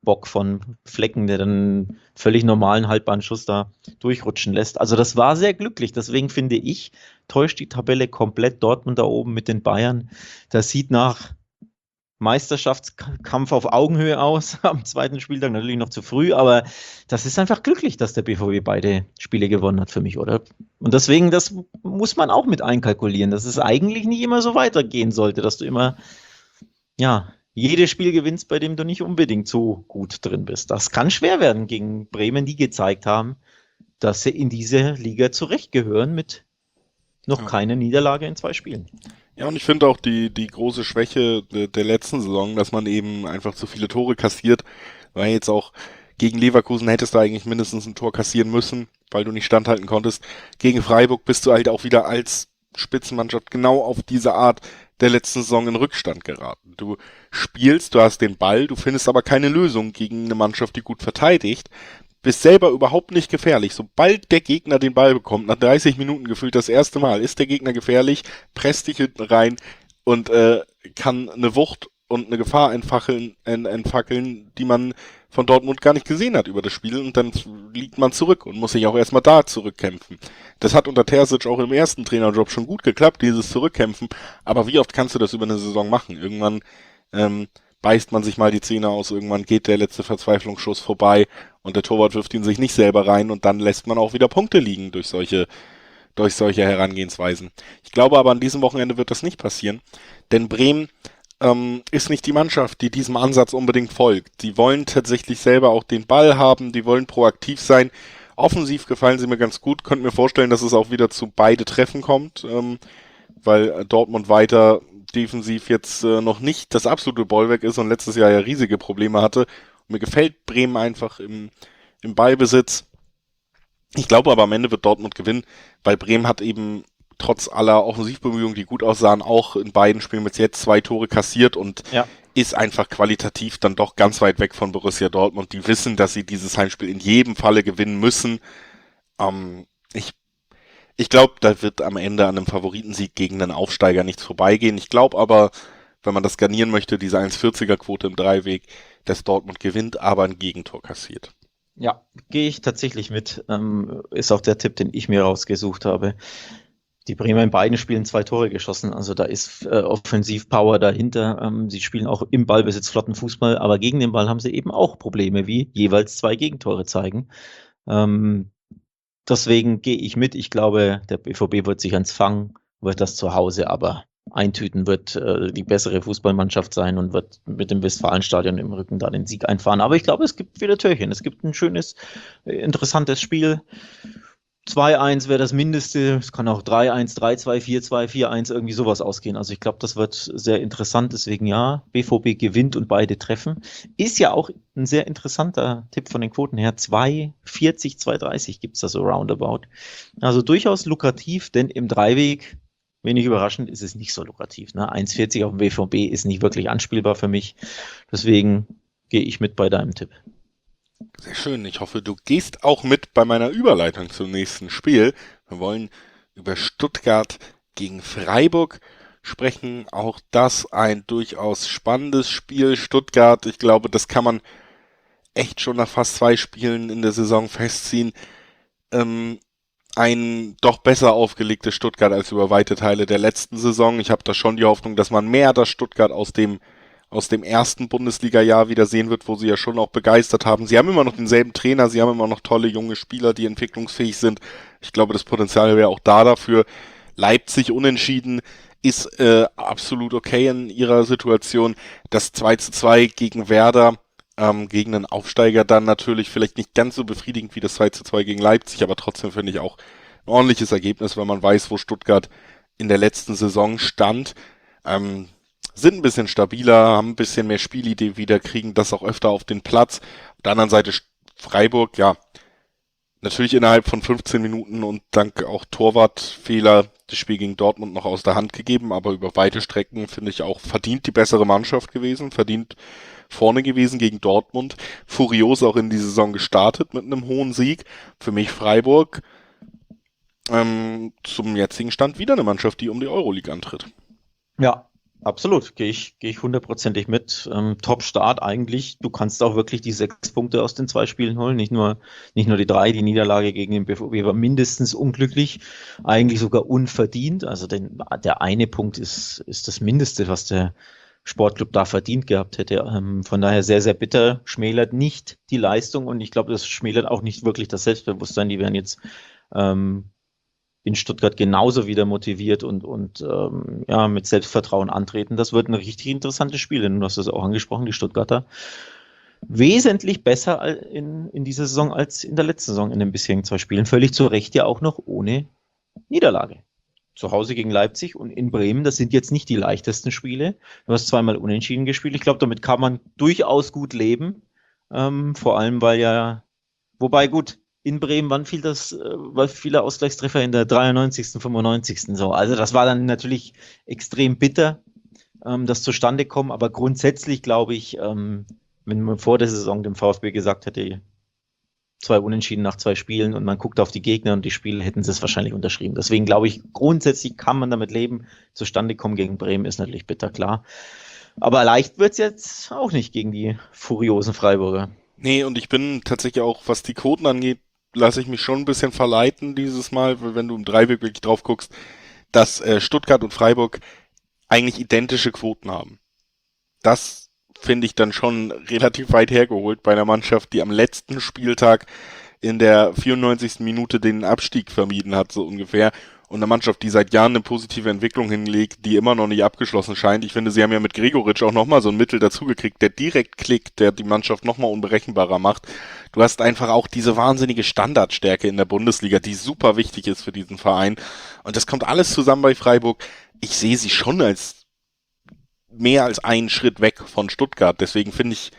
Bock von Flecken, der dann völlig normalen Halbbahnschuss da durchrutschen lässt. Also das war sehr glücklich. Deswegen finde ich, täuscht die Tabelle komplett Dortmund da oben mit den Bayern. Das sieht nach Meisterschaftskampf auf Augenhöhe aus am zweiten Spieltag, natürlich noch zu früh, aber das ist einfach glücklich, dass der BVB beide Spiele gewonnen hat für mich, oder? Und deswegen, das muss man auch mit einkalkulieren, dass es eigentlich nicht immer so weitergehen sollte, dass du immer, ja, jedes Spiel gewinnst, bei dem du nicht unbedingt so gut drin bist. Das kann schwer werden gegen Bremen, die gezeigt haben, dass sie in diese Liga zurechtgehören mit noch keine Niederlage in 2 Spielen. Ja, und ich finde auch die große Schwäche der letzten Saison, dass man eben einfach zu viele Tore kassiert, weil jetzt auch gegen Leverkusen hättest du eigentlich mindestens ein Tor kassieren müssen, weil du nicht standhalten konntest. Gegen Freiburg bist du halt auch wieder als Spitzenmannschaft genau auf diese Art der letzten Saison in Rückstand geraten. Du spielst, du hast den Ball, du findest aber keine Lösung gegen eine Mannschaft, die gut verteidigt, bist selber überhaupt nicht gefährlich. Sobald der Gegner den Ball bekommt, nach 30 Minuten gefühlt das erste Mal, ist der Gegner gefährlich, presst dich hinten rein und kann eine Wucht und eine Gefahr entfackeln, die man von Dortmund gar nicht gesehen hat über das Spiel, und dann liegt man zurück und muss sich auch erstmal da zurückkämpfen. Das hat unter Terzic auch im ersten Trainerjob schon gut geklappt, dieses Zurückkämpfen, aber wie oft kannst du das über eine Saison machen? Irgendwann beißt man sich mal die Zähne aus, irgendwann geht der letzte Verzweiflungsschuss vorbei und der Torwart wirft ihn sich nicht selber rein, und dann lässt man auch wieder Punkte liegen durch solche Herangehensweisen. Ich glaube aber, an diesem Wochenende wird das nicht passieren, denn Bremen ist nicht die Mannschaft, die diesem Ansatz unbedingt folgt. Die wollen tatsächlich selber auch den Ball haben, die wollen proaktiv sein. Offensiv gefallen sie mir ganz gut, könnte mir vorstellen, dass es auch wieder zu beide Treffen kommt, weil Dortmund weiter defensiv jetzt noch nicht das absolute Bollwerk ist und letztes Jahr ja riesige Probleme hatte. Und mir gefällt Bremen einfach im Ballbesitz. Ich glaube aber, am Ende wird Dortmund gewinnen, weil Bremen hat eben trotz aller Offensivbemühungen, die gut aussahen, auch in beiden Spielen bis jetzt 2 Tore kassiert und ist einfach qualitativ dann doch ganz weit weg von Borussia Dortmund. Die wissen, dass sie dieses Heimspiel in jedem Falle gewinnen müssen. Ich glaube, da wird am Ende an einem Favoritensieg gegen einen Aufsteiger nichts vorbeigehen. Ich glaube aber, wenn man das garnieren möchte, diese 1,40er Quote im Dreiweg, dass Dortmund gewinnt, aber ein Gegentor kassiert. Ja, gehe ich tatsächlich mit. Ist auch der Tipp, den ich mir rausgesucht habe. Die Bremer in beiden Spielen 2 Tore geschossen, also da ist Offensivpower dahinter. Sie spielen auch im Ballbesitz flotten Fußball, aber gegen den Ball haben sie eben auch Probleme, wie jeweils 2 Gegentore zeigen. Deswegen gehe ich mit. Ich glaube, der BVB wird sich ans Fangen, wird das zu Hause aber eintüten, wird die bessere Fußballmannschaft sein und wird mit dem Westfalenstadion im Rücken da den Sieg einfahren. Aber ich glaube, es gibt wieder Türchen. Es gibt ein schönes, interessantes Spiel. 2-1 wäre das Mindeste. Es kann auch 3-1, 3-2, 4-2, 4-1 irgendwie sowas ausgehen. Also ich glaube, das wird sehr interessant. Deswegen ja, BVB gewinnt und beide treffen. Ist ja auch ein sehr interessanter Tipp von den Quoten her. 2,40, 2,30 gibt's da so roundabout. Also durchaus lukrativ, denn im Dreiweg, wenig überraschend, ist es nicht so lukrativ. Ne? 1,40 auf dem BVB ist nicht wirklich anspielbar für mich. Deswegen gehe ich mit bei deinem Tipp. Sehr schön. Ich hoffe, du gehst auch mit bei meiner Überleitung zum nächsten Spiel. Wir wollen über Stuttgart gegen Freiburg sprechen. Auch das ein durchaus spannendes Spiel. Stuttgart, ich glaube, das kann man echt schon nach fast 2 Spielen in der Saison festziehen. Ein doch besser aufgelegtes Stuttgart als über weite Teile der letzten Saison. Ich habe da schon die Hoffnung, dass man mehr das Stuttgart aus dem ersten Bundesliga-Jahr wieder sehen wird, wo sie ja schon auch begeistert haben. Sie haben immer noch denselben Trainer, sie haben immer noch tolle junge Spieler, die entwicklungsfähig sind. Ich glaube, das Potenzial wäre auch da dafür. Leipzig unentschieden ist absolut okay in ihrer Situation. Das 2:2 gegen Werder, gegen einen Aufsteiger dann natürlich vielleicht nicht ganz so befriedigend wie das 2:2 gegen Leipzig, aber trotzdem finde ich auch ein ordentliches Ergebnis, wenn man weiß, wo Stuttgart in der letzten Saison stand. Sind ein bisschen stabiler, haben ein bisschen mehr Spielidee wieder, kriegen das auch öfter auf den Platz. Auf der anderen Seite Freiburg, ja, natürlich innerhalb von 15 Minuten und dank auch Torwartfehler das Spiel gegen Dortmund noch aus der Hand gegeben, aber über weite Strecken finde ich auch verdient die bessere Mannschaft gewesen, verdient vorne gewesen gegen Dortmund. Furios auch in die Saison gestartet mit einem hohen Sieg. Für mich Freiburg zum jetzigen Stand wieder eine Mannschaft, die um die Euroleague antritt. Ja, Absolut, gehe ich hundertprozentig mit. Top-Start eigentlich. Du kannst auch wirklich die 6 Punkte aus den 2 Spielen holen, nicht nur die 3. Die Niederlage gegen den BVB war mindestens unglücklich, eigentlich sogar unverdient. Also der eine Punkt ist das Mindeste, was der Sportclub da verdient gehabt hätte. Von daher sehr, sehr bitter, schmälert nicht die Leistung und ich glaube, das schmälert auch nicht wirklich das Selbstbewusstsein. Die werden jetzt ähm, in Stuttgart genauso wieder motiviert und ja, mit Selbstvertrauen antreten. Das wird ein richtig interessantes Spiel. Du hast es auch angesprochen, die Stuttgarter wesentlich besser in dieser Saison als in der letzten Saison in den bisherigen 2 Spielen. Völlig zu Recht ja auch noch ohne Niederlage. Zu Hause gegen Leipzig und in Bremen, das sind jetzt nicht die leichtesten Spiele. Du hast 2-mal unentschieden gespielt. Ich glaube, damit kann man durchaus gut leben. Vor allem, wobei gut, in Bremen, wann fiel der Ausgleichstreffer in der 93., 95. so. Also das war dann natürlich extrem bitter, das zustande kommen. Aber grundsätzlich glaube ich, wenn man vor der Saison dem VfB gesagt hätte, 2 Unentschieden nach 2 Spielen und man guckt auf die Gegner und die Spiele, hätten sie es wahrscheinlich unterschrieben. Deswegen glaube ich, grundsätzlich kann man damit leben. Zustande kommen gegen Bremen ist natürlich bitter, klar. Aber leicht wird es jetzt auch nicht gegen die furiosen Freiburger. Nee, und ich bin tatsächlich auch, was die Quoten angeht, lasse ich mich schon ein bisschen verleiten dieses Mal, weil wenn du im Dreiweg wirklich drauf guckst, dass Stuttgart und Freiburg eigentlich identische Quoten haben. Das finde ich dann schon relativ weit hergeholt bei einer Mannschaft, die am letzten Spieltag in der 94. Minute den Abstieg vermieden hat, so ungefähr. Und eine Mannschaft, die seit Jahren eine positive Entwicklung hinlegt, die immer noch nicht abgeschlossen scheint. Ich finde, sie haben ja mit Gregoritsch auch nochmal so ein Mittel dazugekriegt, der direkt klickt, der die Mannschaft nochmal unberechenbarer macht. Du hast einfach auch diese wahnsinnige Standardstärke in der Bundesliga, die super wichtig ist für diesen Verein. Und das kommt alles zusammen bei Freiburg. Ich sehe sie schon als mehr als einen Schritt weg von Stuttgart. Deswegen finde ich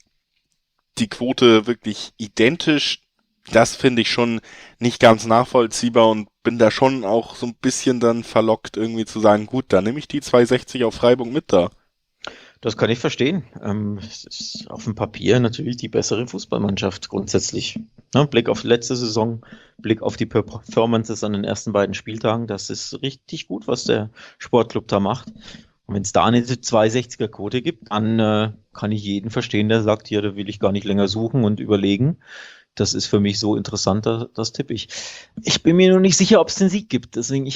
die Quote wirklich identisch. Das finde ich schon nicht ganz nachvollziehbar und bin da schon auch so ein bisschen dann verlockt, irgendwie zu sagen, gut, dann nehme ich die 260 auf Freiburg mit da. Das kann ich verstehen. Es ist auf dem Papier natürlich die bessere Fußballmannschaft grundsätzlich. Ne, Blick auf die letzte Saison, Blick auf die Performances an den ersten beiden Spieltagen, das ist richtig gut, was der Sportclub da macht. Und wenn es da eine 260er-Quote gibt, dann kann ich jeden verstehen, der sagt, hier, da will ich gar nicht länger suchen und überlegen. Das ist für mich so interessant, das tippe ich. Ich bin mir nur nicht sicher, ob es den Sieg gibt. Deswegen,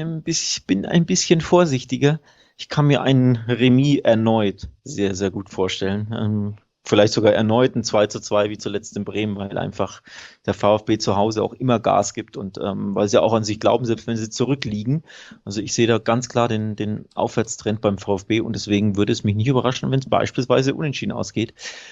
bin ein bisschen vorsichtiger. Ich kann mir einen Remis erneut sehr, sehr gut vorstellen. Vielleicht sogar erneut ein 2:2 wie zuletzt in Bremen, weil einfach der VfB zu Hause auch immer Gas gibt und weil sie auch an sich glauben, selbst wenn sie zurückliegen. Also ich sehe da ganz klar den Aufwärtstrend beim VfB und deswegen würde es mich nicht überraschen, wenn es beispielsweise unentschieden ausgeht.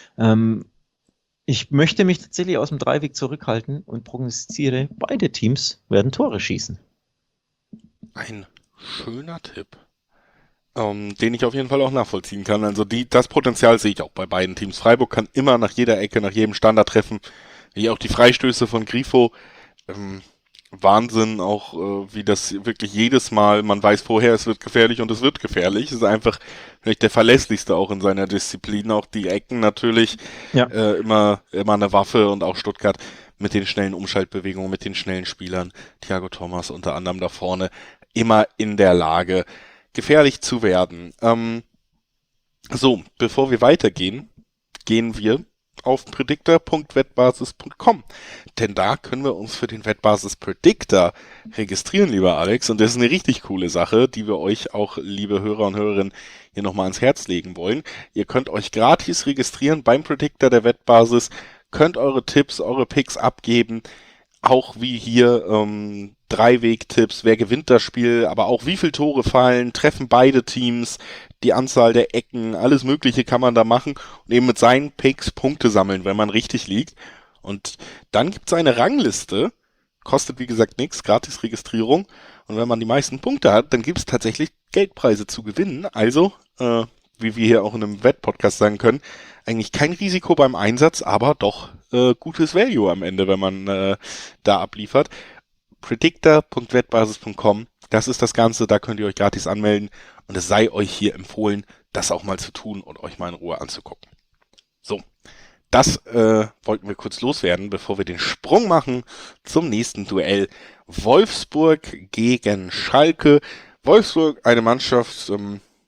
Ich möchte mich tatsächlich aus dem Dreiweg zurückhalten und prognostiziere, beide Teams werden Tore schießen. Ein schöner Tipp, den ich auf jeden Fall auch nachvollziehen kann. Also das Potenzial sehe ich auch bei beiden Teams. Freiburg kann immer nach jeder Ecke, nach jedem Standard treffen. Wie auch die Freistöße von Grifo. Wahnsinn auch, wie das wirklich jedes Mal, man weiß vorher, es wird gefährlich und es wird gefährlich. Es ist einfach vielleicht der verlässlichste auch in seiner Disziplin. Auch die Ecken natürlich Ja. immer eine Waffe und auch Stuttgart mit den schnellen Umschaltbewegungen, mit den schnellen Spielern. Thiago Thomas unter anderem da vorne. Immer in der Lage, gefährlich zu werden. So, bevor wir weitergehen, gehen wir auf predictor.wettbasis.com. Denn da können wir uns für den Wettbasis Predictor registrieren, lieber Alex. Und das ist eine richtig coole Sache, die wir euch auch, liebe Hörer und Hörerinnen, hier nochmal ans Herz legen wollen. Ihr könnt euch gratis registrieren beim Predictor der Wettbasis, könnt eure Tipps, eure Picks abgeben, auch wie hier Dreiweg-Tipps, wer gewinnt das Spiel, aber auch wie viele Tore fallen, treffen beide Teams, die Anzahl der Ecken, alles Mögliche kann man da machen und eben mit seinen Picks Punkte sammeln, wenn man richtig liegt. Und dann gibt's eine Rangliste, kostet wie gesagt nichts, gratis Registrierung. Und wenn man die meisten Punkte hat, dann gibt's tatsächlich Geldpreise zu gewinnen. Also, wie wir hier auch in einem Wettpodcast sagen können, eigentlich kein Risiko beim Einsatz, aber doch gutes Value am Ende, wenn man da abliefert. Predictor.wettbasis.com, das ist das Ganze, da könnt ihr euch gratis anmelden und es sei euch hier empfohlen, das auch mal zu tun und euch mal in Ruhe anzugucken. So, das wollten wir kurz loswerden, bevor wir den Sprung machen zum nächsten Duell. Wolfsburg gegen Schalke. Wolfsburg, eine Mannschaft,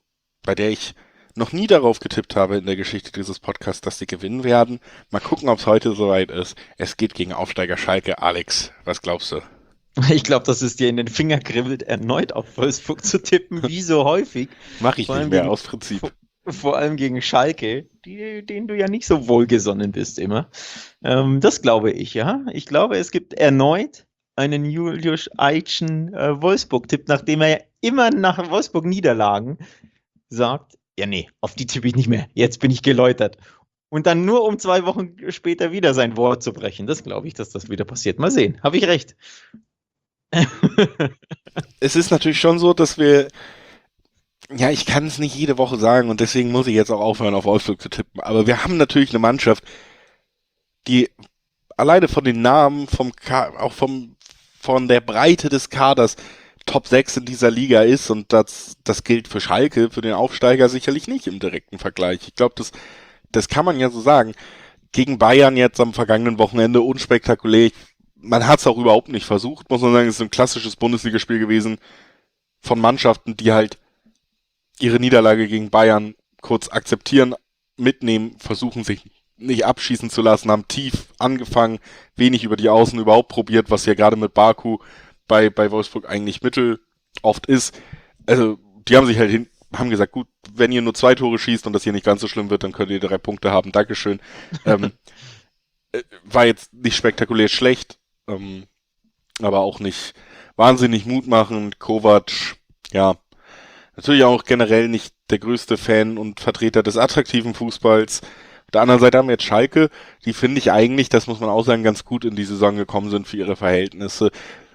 bei der ich noch nie darauf getippt habe in der Geschichte dieses Podcasts, dass sie gewinnen werden. Mal gucken, ob es heute soweit ist. Es geht gegen Aufsteiger Schalke. Alex, was glaubst du? Ich glaube, dass es dir in den Finger kribbelt, erneut auf Wolfsburg zu tippen, wie so häufig. Mache ich Vor nicht allem mehr, gegen- aus Prinzip. Vor allem gegen Schalke, denen du ja nicht so wohlgesonnen bist immer. Das glaube ich, ja. Ich glaube, es gibt erneut einen Julius Eitchen Wolfsburg-Tipp, nachdem er ja immer nach Wolfsburg-Niederlagen sagt, ja nee, auf die tippe ich nicht mehr, jetzt bin ich geläutert. Und dann nur um 2 Wochen später wieder sein Wort zu brechen. Das glaube ich, dass das wieder passiert. Mal sehen, habe ich recht. Es ist natürlich schon so, dass wir, ja, ich kann es nicht jede Woche sagen und deswegen muss ich jetzt auch aufhören, auf Wolfsburg zu tippen. Aber wir haben natürlich eine Mannschaft, die alleine von den Namen, von der Breite des Kaders Top 6 in dieser Liga ist und das gilt für Schalke, für den Aufsteiger sicherlich nicht im direkten Vergleich. Ich glaube, das kann man ja so sagen. Gegen Bayern jetzt am vergangenen Wochenende unspektakulär. Man hat es auch überhaupt nicht versucht, muss man sagen. Es ist ein klassisches Bundesligaspiel gewesen von Mannschaften, die halt ihre Niederlage gegen Bayern kurz akzeptieren, mitnehmen, versuchen sich nicht abschießen zu lassen, haben tief angefangen, wenig über die Außen überhaupt probiert, was ja gerade mit Baku bei Wolfsburg eigentlich mittel oft ist. Also die haben sich halt haben gesagt, gut, wenn ihr nur 2 Tore schießt und das hier nicht ganz so schlimm wird, dann könnt ihr 3 Punkte haben. Dankeschön. War jetzt nicht spektakulär schlecht, aber auch nicht wahnsinnig mutmachend. Kovac, ja, natürlich auch generell nicht der größte Fan und Vertreter des attraktiven Fußballs. Auf der anderen Seite haben wir jetzt Schalke, die finde ich eigentlich, das muss man auch sagen, ganz gut in die Saison gekommen sind für ihre Verhältnisse.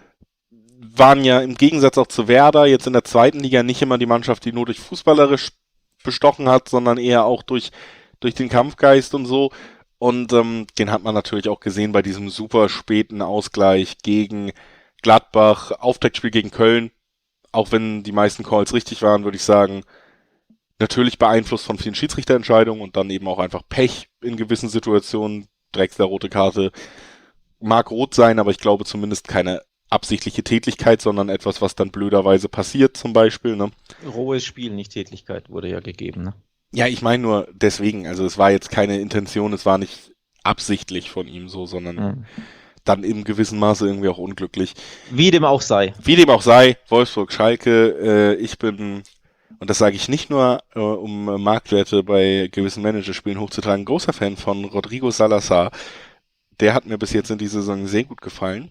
Waren ja im Gegensatz auch zu Werder jetzt in der zweiten Liga nicht immer die Mannschaft, die nur durch fußballerisch bestochen hat, sondern eher auch durch den Kampfgeist und so. Und den hat man natürlich auch gesehen bei diesem super späten Ausgleich gegen Gladbach, Auftaktspiel gegen Köln. Auch wenn die meisten Calls richtig waren, würde ich sagen, natürlich beeinflusst von vielen Schiedsrichterentscheidungen und dann eben auch einfach Pech in gewissen Situationen. Drexler rote Karte mag rot sein, aber ich glaube zumindest keine absichtliche Tätlichkeit, sondern etwas, was dann blöderweise passiert zum Beispiel. Ne? Rohes Spiel, nicht Tätlichkeit, wurde ja gegeben. Ne? Ja, ich meine nur deswegen, also es war jetzt keine Intention, es war nicht absichtlich von ihm so, sondern dann im gewissen Maße irgendwie auch unglücklich. Wie dem auch sei. Wie dem auch sei, Wolfsburg, Schalke, ich bin, und das sage ich nicht nur, um Marktwerte bei gewissen Managerspielen hochzutragen, großer Fan von Rodrigo Salazar. Der hat mir bis jetzt in dieser Saison sehr gut gefallen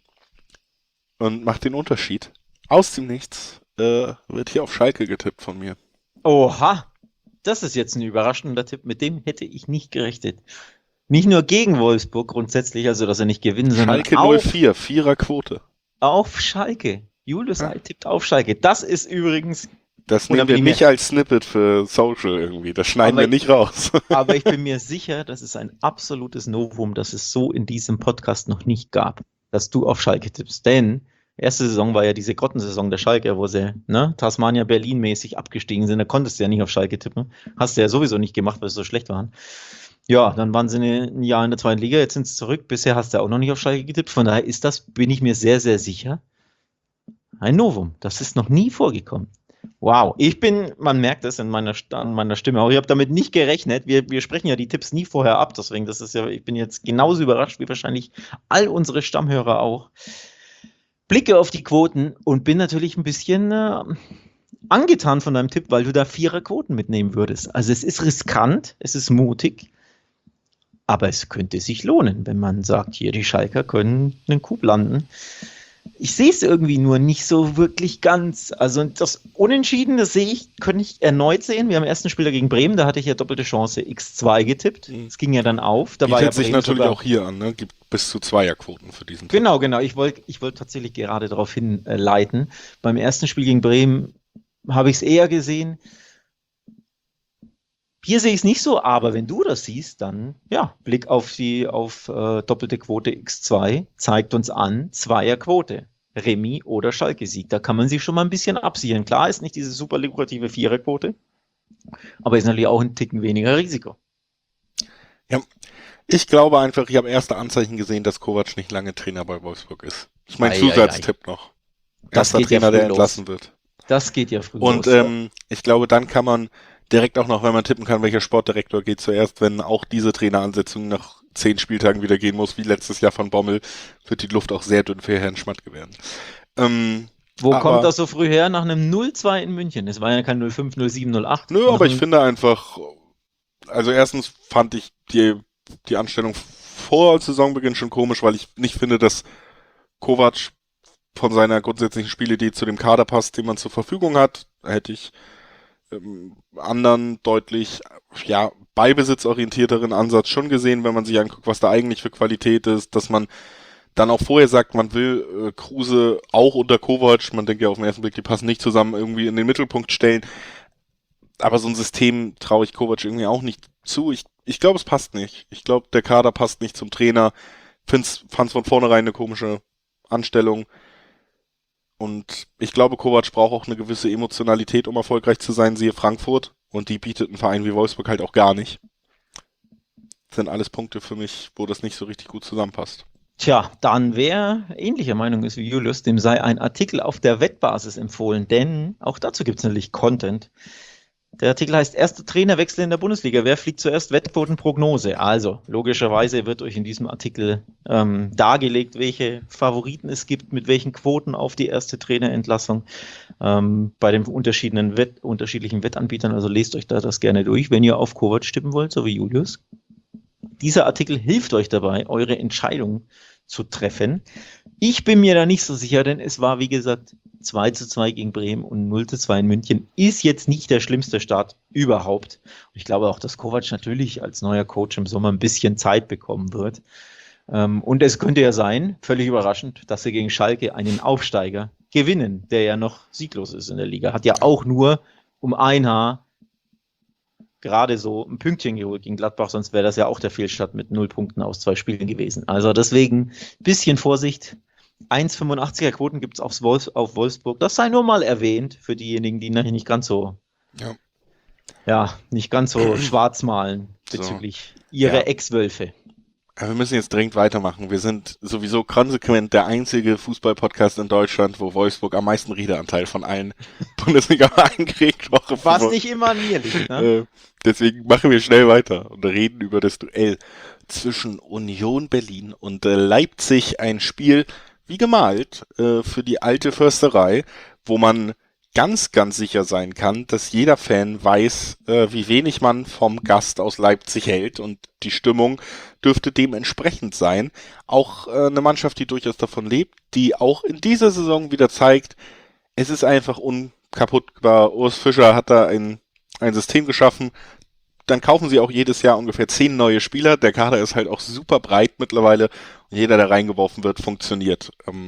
und macht den Unterschied. Aus dem Nichts wird hier auf Schalke getippt von mir. Oha, das ist jetzt ein überraschender Tipp, mit dem hätte ich nicht gerechnet. Nicht nur gegen Wolfsburg grundsätzlich, also dass er nicht gewinnt, sondern Schalke auch 04, Viererquote. auf Schalke. Julius Eid tippt auf Schalke. Das ist übrigens, Das Oder nehmen wir bin ich nicht als Snippet für Social irgendwie. Das schneiden Aber wir nicht raus. aber ich bin mir sicher, das ist ein absolutes Novum, das es so in diesem Podcast noch nicht gab, dass du auf Schalke tippst. Denn erste Saison war ja diese Grottensaison der Schalke, wo sie Tasmania Berlin mäßig abgestiegen sind. Da konntest du ja nicht auf Schalke tippen. Hast du ja sowieso nicht gemacht, weil sie so schlecht waren. Ja, dann waren sie ein Jahr in der zweiten Liga, jetzt sind sie zurück. Bisher hast du auch noch nicht auf Schalke getippt. Von daher ist das, bin ich mir sehr, sehr sicher, ein Novum. Das ist noch nie vorgekommen. Wow, man merkt es an meiner Stimme auch. Ich habe damit nicht gerechnet. Wir sprechen ja die Tipps nie vorher ab, deswegen, ich bin jetzt genauso überrascht wie wahrscheinlich all unsere Stammhörer auch. Blicke auf die Quoten und bin natürlich ein bisschen angetan von deinem Tipp, weil du da 4er Quoten mitnehmen würdest. Also es ist riskant, es ist mutig, aber es könnte sich lohnen, wenn man sagt, hier die Schalker können einen Coup landen. Ich sehe es irgendwie nur nicht so wirklich ganz. Also das Unentschieden, das könnte ich erneut sehen. Wir haben im ersten Spiel gegen Bremen, da hatte ich ja doppelte Chance X2 getippt. Es ging ja dann auf. Da Bietet war sich Bremen natürlich sogar auch hier an, ne? Gibt bis zu Zweierquoten für diesen Genau. Ich wollte tatsächlich gerade darauf hinleiten. Beim ersten Spiel gegen Bremen habe ich es eher gesehen. Hier sehe ich es nicht so, aber wenn du das siehst, dann ja, Blick auf doppelte Quote X2 zeigt uns an, Zweierquote. Remis oder Schalke-Sieg. Da kann man sich schon mal ein bisschen absichern. Klar ist nicht diese super lukrative Viererquote, aber ist natürlich auch ein Ticken weniger Risiko. Ja, ich glaube einfach, ich habe erste Anzeichen gesehen, dass Kovac nicht lange Trainer bei Wolfsburg ist. Das ist mein Zusatztipp noch. Das Erster geht ja Trainer, früh der los. entlassen wird. Das geht ja früh Und los. ich glaube, dann kann man direkt auch noch, wenn man tippen kann, welcher Sportdirektor geht zuerst, wenn auch diese Traineransetzung nach 10 Spieltagen wieder gehen muss, wie letztes Jahr von Bommel, wird die Luft auch sehr dünn für Herrn Schmatke werden. Wo kommt das so früh her? Nach einem 0-2 in München. Es war ja kein 0-5, 0-7, 0-8. Nö, aber ich finde einfach, also erstens fand ich die Anstellung vor Saisonbeginn schon komisch, weil ich nicht finde, dass Kovac von seiner grundsätzlichen Spielidee zu dem Kader passt, den man zur Verfügung hat. Da hätte ich anderen deutlich, beibesitzorientierteren Ansatz schon gesehen, wenn man sich anguckt, was da eigentlich für Qualität ist, dass man dann auch vorher sagt, man will Kruse auch unter Kovac, man denkt ja auf den ersten Blick, die passen nicht zusammen, irgendwie in den Mittelpunkt stellen. Aber so ein System traue ich Kovac irgendwie auch nicht zu. Ich glaube, es passt nicht. Ich glaube, der Kader passt nicht zum Trainer. Fand's von vornherein eine komische Anstellung. Und ich glaube, Kovac braucht auch eine gewisse Emotionalität, um erfolgreich zu sein, siehe Frankfurt. Und die bietet ein Verein wie Wolfsburg halt auch gar nicht. Das sind alles Punkte für mich, wo das nicht so richtig gut zusammenpasst. Tja, dann wer ähnlicher Meinung ist wie Julius, dem sei ein Artikel auf der Wettbasis empfohlen, denn auch dazu gibt es natürlich Content. Der Artikel heißt Erster Trainerwechsel in der Bundesliga. Wer fliegt zuerst? Wettquotenprognose. Also, logischerweise wird euch in diesem Artikel dargelegt, welche Favoriten es gibt, mit welchen Quoten auf die erste Trainerentlassung bei den unterschiedlichen Wettanbietern. Also lest euch da das gerne durch, wenn ihr auf Kovac tippen wollt, so wie Julius. Dieser Artikel hilft euch dabei, eure Entscheidung zu treffen. Ich bin mir da nicht so sicher, denn es war, wie gesagt, 2-2 gegen Bremen und 0-2 in München. Ist jetzt nicht der schlimmste Start überhaupt. Und ich glaube auch, dass Kovac natürlich als neuer Coach im Sommer ein bisschen Zeit bekommen wird. Und es könnte ja sein, völlig überraschend, dass sie gegen Schalke einen Aufsteiger gewinnen, der ja noch sieglos ist in der Liga. Hat ja auch nur um ein Haar gerade so ein Pünktchen geholt gegen Gladbach, sonst wäre das ja auch der Fehlstart mit 0 Punkten aus 2 Spielen gewesen. Also deswegen bisschen Vorsicht. 1,85er Quoten gibt es auf Wolfsburg. Das sei nur mal erwähnt für diejenigen, die nicht ganz so nicht ganz so schwarz malen bezüglich ihrer Ex-Wölfe. Ja, wir müssen jetzt dringend weitermachen. Wir sind sowieso konsequent der einzige Fußball-Podcast in Deutschland, wo Wolfsburg am meisten Redeanteil von allen Bundesliga-Vereinen kriegt. Was nicht immer an mir liegt, ne? Deswegen machen wir schnell weiter und reden über das Duell zwischen Union Berlin und Leipzig. Ein Spiel, wie gemalt, für die alte Försterei, wo man ganz, ganz sicher sein kann, dass jeder Fan weiß, wie wenig man vom Gast aus Leipzig hält, und die Stimmung dürfte dementsprechend sein. Auch eine Mannschaft, die durchaus davon lebt, die auch in dieser Saison wieder zeigt, es ist einfach unkaputtbar. Urs Fischer hat da ein System geschaffen. Dann kaufen sie auch jedes Jahr ungefähr 10 neue Spieler. Der Kader ist halt auch super breit mittlerweile und jeder, der reingeworfen wird, funktioniert.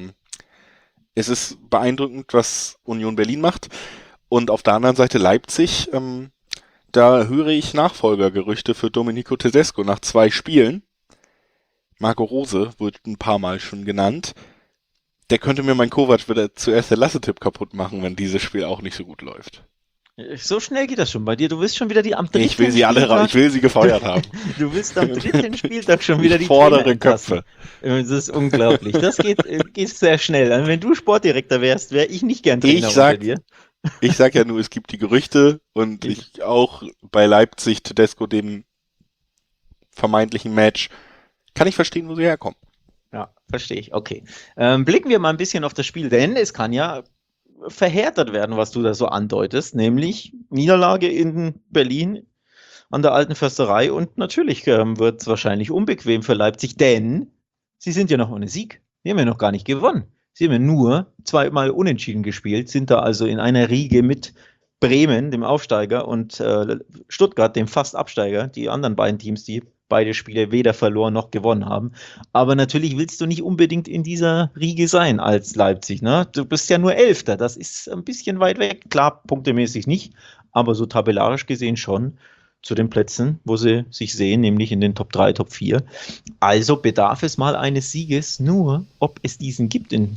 Es ist beeindruckend, was Union Berlin macht. Und auf der anderen Seite Leipzig, da höre ich Nachfolgergerüchte für Domenico Tedesco nach 2 Spielen. Marco Rose wird ein paar Mal schon genannt. Der könnte mir mein Kovac wieder zuerst der Lasse-Tipp kaputt machen, wenn dieses Spiel auch nicht so gut läuft. So schnell geht das schon bei dir. Du willst schon wieder am dritten Ich will sie alle raus. Ich will sie gefeuert haben. Du willst am 3. Spieltag schon wieder die vorderen Köpfe. Das ist unglaublich. Das geht sehr schnell. Also wenn du Sportdirektor wärst, wäre ich nicht gern Trainer unter dir. Ich sag ja nur, es gibt die Gerüchte und ich auch bei Leipzig, Tedesco, dem vermeintlichen Match, kann ich verstehen, wo sie herkommen. Ja, verstehe ich. Okay. Blicken wir mal ein bisschen auf das Spiel, denn es kann ja verhärtet werden, was du da so andeutest, nämlich Niederlage in Berlin an der alten Försterei, und natürlich wird es wahrscheinlich unbequem für Leipzig, denn sie sind ja noch ohne Sieg. Die haben ja noch gar nicht gewonnen. Sie haben ja nur 2-mal unentschieden gespielt, sind da also in einer Riege mit Bremen, dem Aufsteiger, und Stuttgart, dem Fast-Absteiger, die anderen beiden Teams, die beide Spiele weder verloren noch gewonnen haben. Aber natürlich willst du nicht unbedingt in dieser Riege sein als Leipzig, ne? Du bist ja nur 11. Das ist ein bisschen weit weg. Klar, punktemäßig nicht, aber so tabellarisch gesehen schon zu den Plätzen, wo sie sich sehen, nämlich in den Top 3, Top 4. Also bedarf es mal eines Sieges, nur ob es diesen gibt in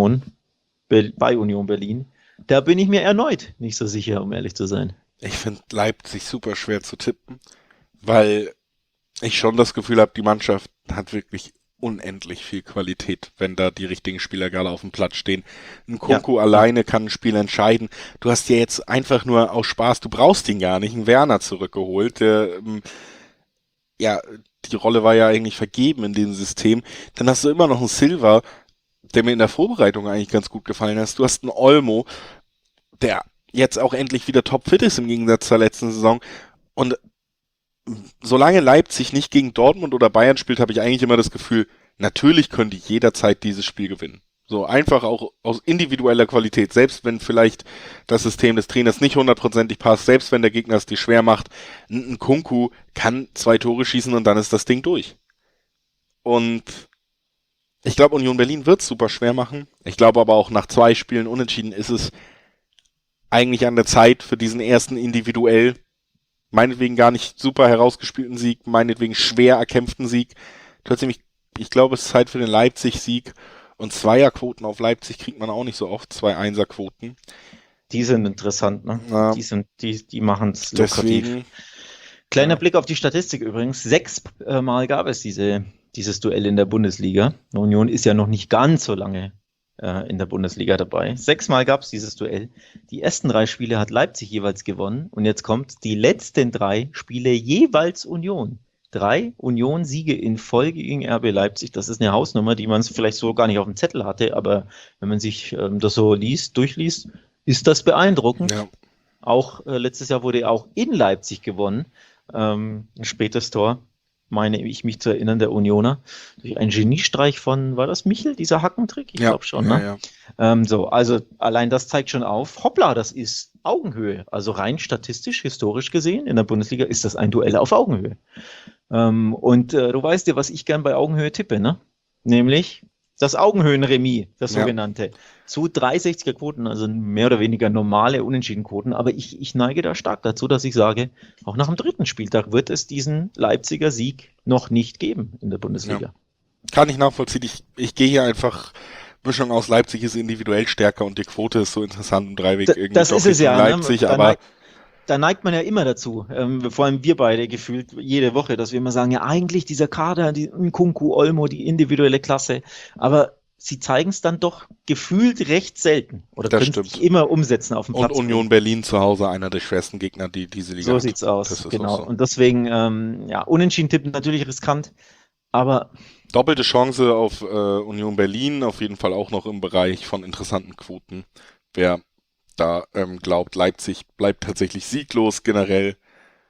bei Union Berlin, da bin ich mir erneut nicht so sicher, um ehrlich zu sein. Ich finde Leipzig super schwer zu tippen, weil ich schon das Gefühl habe, die Mannschaft hat wirklich unendlich viel Qualität, wenn da die richtigen Spieler gerade auf dem Platz stehen. Ein Ja, Kunku alleine kann ein Spiel entscheiden. Du hast ja jetzt einfach nur aus Spaß, du brauchst ihn gar nicht, einen Werner zurückgeholt, der, ja, die Rolle war ja eigentlich vergeben in dem System. Dann hast du immer noch einen Silva, der mir in der Vorbereitung eigentlich ganz gut gefallen hat. Du hast einen Olmo, der jetzt auch endlich wieder topfit ist im Gegensatz zur letzten Saison. Und solange Leipzig nicht gegen Dortmund oder Bayern spielt, habe ich eigentlich immer das Gefühl, natürlich können die jederzeit dieses Spiel gewinnen. So einfach auch aus individueller Qualität, selbst wenn vielleicht das System des Trainers nicht hundertprozentig passt, selbst wenn der Gegner es dir schwer macht, ein Kunku kann 2 Tore schießen und dann ist das Ding durch. Und ich glaube, Union Berlin wird es super schwer machen. Ich glaube aber auch nach 2 Spielen unentschieden ist es eigentlich an der Zeit für diesen ersten individuell, meinetwegen gar nicht super herausgespielten Sieg, meinetwegen schwer erkämpften Sieg. Trotzdem, ich glaube, es ist Zeit für den Leipzig-Sieg. Und Zweierquoten auf Leipzig kriegt man auch nicht so oft, 2 Einserquoten. die sind interessant, ne? Ja, Die machen es lukrativ. deswegen, Kleiner ja. Blick auf die Statistik übrigens. 6 Mal gab es dieses Duell in der Bundesliga. Union ist ja noch nicht ganz so lange in der Bundesliga dabei. 6 Mal gab es dieses Duell. Die ersten 3 Spiele hat Leipzig jeweils gewonnen. Und jetzt kommt die letzten 3 Spiele jeweils Union. 3 Union-Siege in Folge gegen RB Leipzig. Das ist eine Hausnummer, die man vielleicht so gar nicht auf dem Zettel hatte. Aber wenn man sich das so durchliest, ist das beeindruckend. Ja. Auch letztes Jahr wurde auch in Leipzig gewonnen. Ein spätes Tor, meine ich mich zu erinnern, der Unioner. Durch einen Geniestreich von, war das Michel, dieser Hackentrick? Ich glaube schon, ne? Ja. Also allein das zeigt schon auf, hoppla, das ist Augenhöhe. Also rein statistisch, historisch gesehen, in der Bundesliga ist das ein Duell auf Augenhöhe. Und du weißt ja, was ich gern bei Augenhöhe tippe, ne? Nämlich das Augenhöhenremis, das sogenannte. Zu 360er Quoten, also mehr oder weniger normale Unentschieden-Quoten. Aber ich neige da stark dazu, dass ich sage, auch nach dem 3. Spieltag wird es diesen Leipziger Sieg noch nicht geben in der Bundesliga. Ja. Kann ich nachvollziehen. Ich gehe hier einfach, Mischung aus Leipzig ist individuell stärker und die Quote ist so interessant im Dreiweg irgendwie Das doch ist es Richtung ja, ne? Leipzig, aber Da neigt man ja immer dazu, vor allem wir beide gefühlt jede Woche, dass wir immer sagen, ja eigentlich dieser Kader, die Nkunku, Olmo, die individuelle Klasse, aber sie zeigen es dann doch gefühlt recht selten oder Das können es stimmt. nicht immer umsetzen auf dem und Platz. Union Berlin zu Hause einer der schwersten Gegner, die diese Liga So hat. sieht's Das aus, ist genau. auch so. Und deswegen, ja, unentschieden tippen natürlich riskant, aber Doppelte Chance auf Union Berlin, auf jeden Fall auch noch im Bereich von interessanten Quoten. Wer da glaubt, Leipzig bleibt tatsächlich sieglos generell,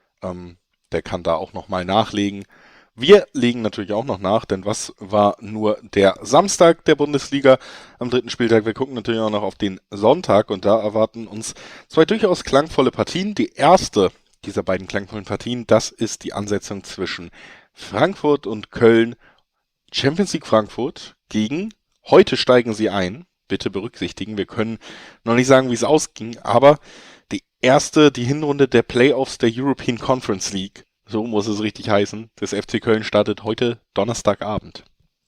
der kann da auch nochmal nachlegen. Wir legen natürlich auch noch nach, denn was war nur der Samstag der Bundesliga am 3. Spieltag? Wir gucken natürlich auch noch auf den Sonntag und da erwarten uns 2 durchaus klangvolle Partien. Die erste dieser beiden klangvollen Partien, das ist die Ansetzung zwischen Frankfurt und Köln. Champions League Frankfurt gegen, heute steigen sie ein, bitte berücksichtigen, wir können noch nicht sagen, wie es ausging, aber die Hinrunde der Playoffs der European Conference League, so muss es richtig heißen, des FC Köln startet heute Donnerstagabend.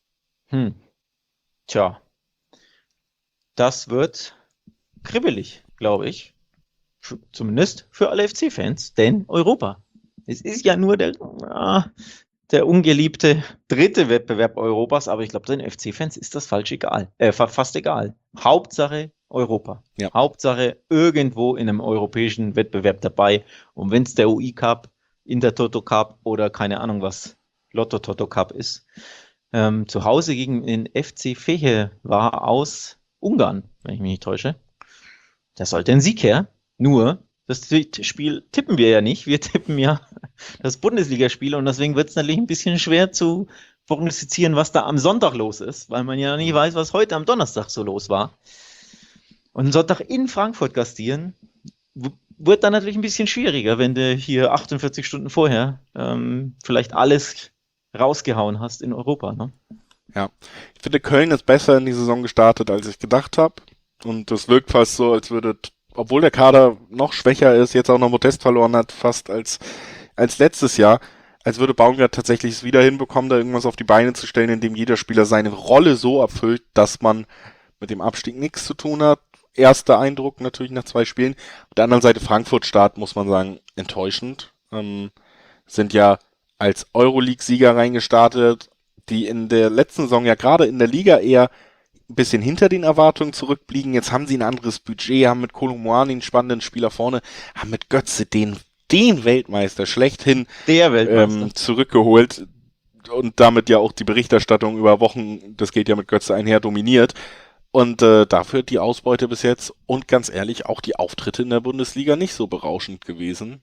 Tja, das wird kribbelig, glaube ich. Zumindest für alle FC-Fans, denn Europa. Es ist ja nur der ungeliebte 3. Wettbewerb Europas, aber ich glaube, den FC-Fans ist das fast egal. Hauptsache Europa. Ja. Hauptsache irgendwo in einem europäischen Wettbewerb dabei. Und wenn es der UI Cup, Intertoto Cup oder keine Ahnung was, Lotto Toto Cup ist. Zu Hause gegen den FC Feher aus Ungarn, wenn ich mich nicht täusche. Da sollte ein Sieg her. Nur, das Spiel tippen wir ja nicht. Wir tippen ja das Bundesligaspiel und deswegen wird es natürlich ein bisschen schwer zu prognostizieren, was da am Sonntag los ist, weil man ja nicht weiß, was heute am Donnerstag so los war. Und einen Sonntag in Frankfurt gastieren, wird dann natürlich ein bisschen schwieriger, wenn du hier 48 Stunden vorher vielleicht alles rausgehauen hast in Europa. Ne? Ja, ich finde, Köln ist besser in die Saison gestartet, als ich gedacht habe. Und das wirkt fast so, als würde, obwohl der Kader noch schwächer ist, jetzt auch noch Modest verloren hat, fast als letztes Jahr, als würde Baumgart tatsächlich es wieder hinbekommen, da irgendwas auf die Beine zu stellen, indem jeder Spieler seine Rolle so erfüllt, dass man mit dem Abstieg nichts zu tun hat. Erster Eindruck natürlich nach 2 Spielen. Auf der anderen Seite Frankfurt-Start, muss man sagen, enttäuschend. Sind ja als Euroleague-Sieger reingestartet. die in der letzten Saison ja gerade in der Liga eher ein bisschen hinter den Erwartungen zurückblieben. Jetzt haben sie ein anderes Budget, haben mit Kolo Muani einen spannenden Spieler vorne, haben mit Götze den Weltmeister schlechthin Der Weltmeister. zurückgeholt und damit ja auch die Berichterstattung über Wochen, das geht ja mit Götze einher, dominiert. Und dafür die Ausbeute bis jetzt und ganz ehrlich auch die Auftritte in der Bundesliga nicht so berauschend gewesen.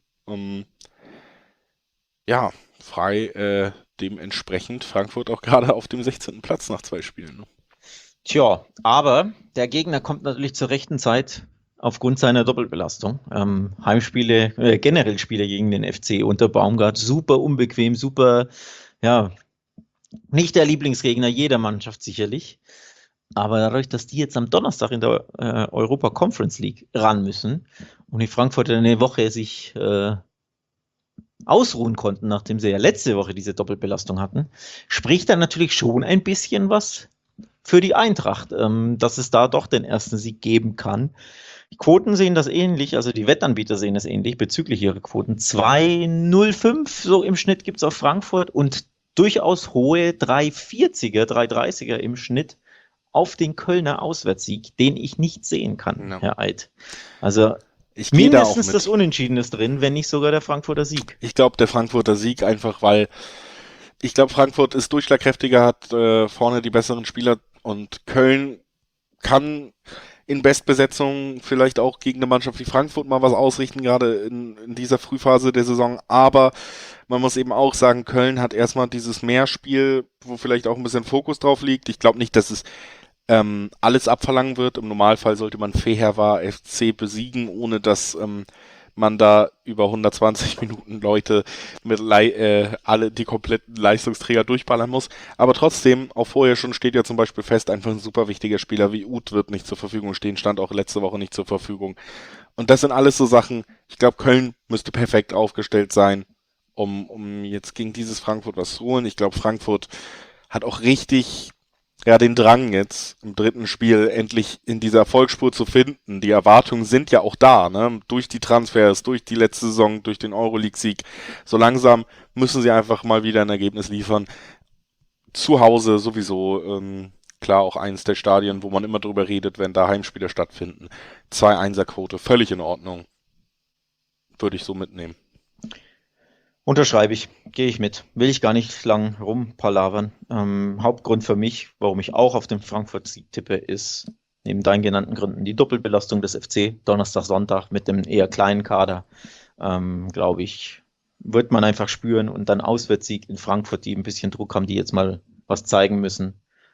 Ja, frei dementsprechend Frankfurt auch gerade auf dem 16. Platz nach 2 Spielen. Ne? Tja, aber der Gegner kommt natürlich zur rechten Zeit aufgrund seiner Doppelbelastung. Heimspiele, generell Spiele gegen den FC unter Baumgart, super unbequem, super, ja, nicht der Lieblingsgegner jeder Mannschaft sicherlich. Aber dadurch, dass die jetzt am Donnerstag in der Europa Conference League ran müssen und die Frankfurter eine Woche sich ausruhen konnten, nachdem sie ja letzte Woche diese Doppelbelastung hatten, spricht dann natürlich schon ein bisschen was für die Eintracht, dass es da doch den ersten Sieg geben kann. Die Quoten sehen das ähnlich, also die Wettanbieter sehen das ähnlich bezüglich ihrer Quoten. 2,05 so im Schnitt gibt es auf Frankfurt und durchaus hohe 3,40er, 3,30er im Schnitt auf den Kölner Auswärtssieg, den ich nicht sehen kann, Ja. Herr Eid. Also Ich gehe da auch mindestens mit. das Unentschieden ist drin, wenn nicht sogar der Frankfurter Sieg. Ich glaube, der Frankfurter Sieg einfach, weil ich glaube, Frankfurt ist durchschlagkräftiger, hat vorne die besseren Spieler und Köln kann in Bestbesetzung vielleicht auch gegen eine Mannschaft wie Frankfurt mal was ausrichten, gerade in dieser Frühphase der Saison. Aber man muss eben auch sagen, Köln hat erstmal dieses Mehrspiel, wo vielleicht auch ein bisschen Fokus drauf liegt. Ich glaube nicht, dass es alles abverlangen wird. Im Normalfall sollte man Fehervar FC besiegen, ohne dass man da über 120 Minuten Leute mit alle die kompletten Leistungsträger durchballern muss. Aber trotzdem, auch vorher schon steht ja zum Beispiel fest, einfach ein super wichtiger Spieler wie Uth wird nicht zur Verfügung stehen, stand auch letzte Woche nicht zur Verfügung. Und das sind alles so Sachen, ich glaube, Köln müsste perfekt aufgestellt sein, um jetzt gegen dieses Frankfurt was zu holen. Ich glaube, Frankfurt hat auch richtig den Drang jetzt im 3. Spiel endlich in dieser Erfolgsspur zu finden. Die Erwartungen sind ja auch da, ne? Durch die Transfers, durch die letzte Saison, durch den Euroleague-Sieg. So langsam müssen sie einfach mal wieder ein Ergebnis liefern. Zu Hause sowieso, klar auch eines der Stadien, wo man immer drüber redet, wenn da Heimspiele stattfinden. 2-1er-Quote, völlig in Ordnung. Würde ich so mitnehmen. Unterschreibe ich, gehe ich mit. Will ich gar nicht lang rumpalavern. Hauptgrund für mich, warum ich auch auf den Frankfurt-Sieg tippe, ist neben deinen genannten Gründen die Doppelbelastung des FC, Donnerstag, Sonntag mit dem eher kleinen Kader, glaube ich, wird man einfach spüren und dann Auswärtssieg in Frankfurt, die ein bisschen Druck haben, die jetzt mal was zeigen müssen.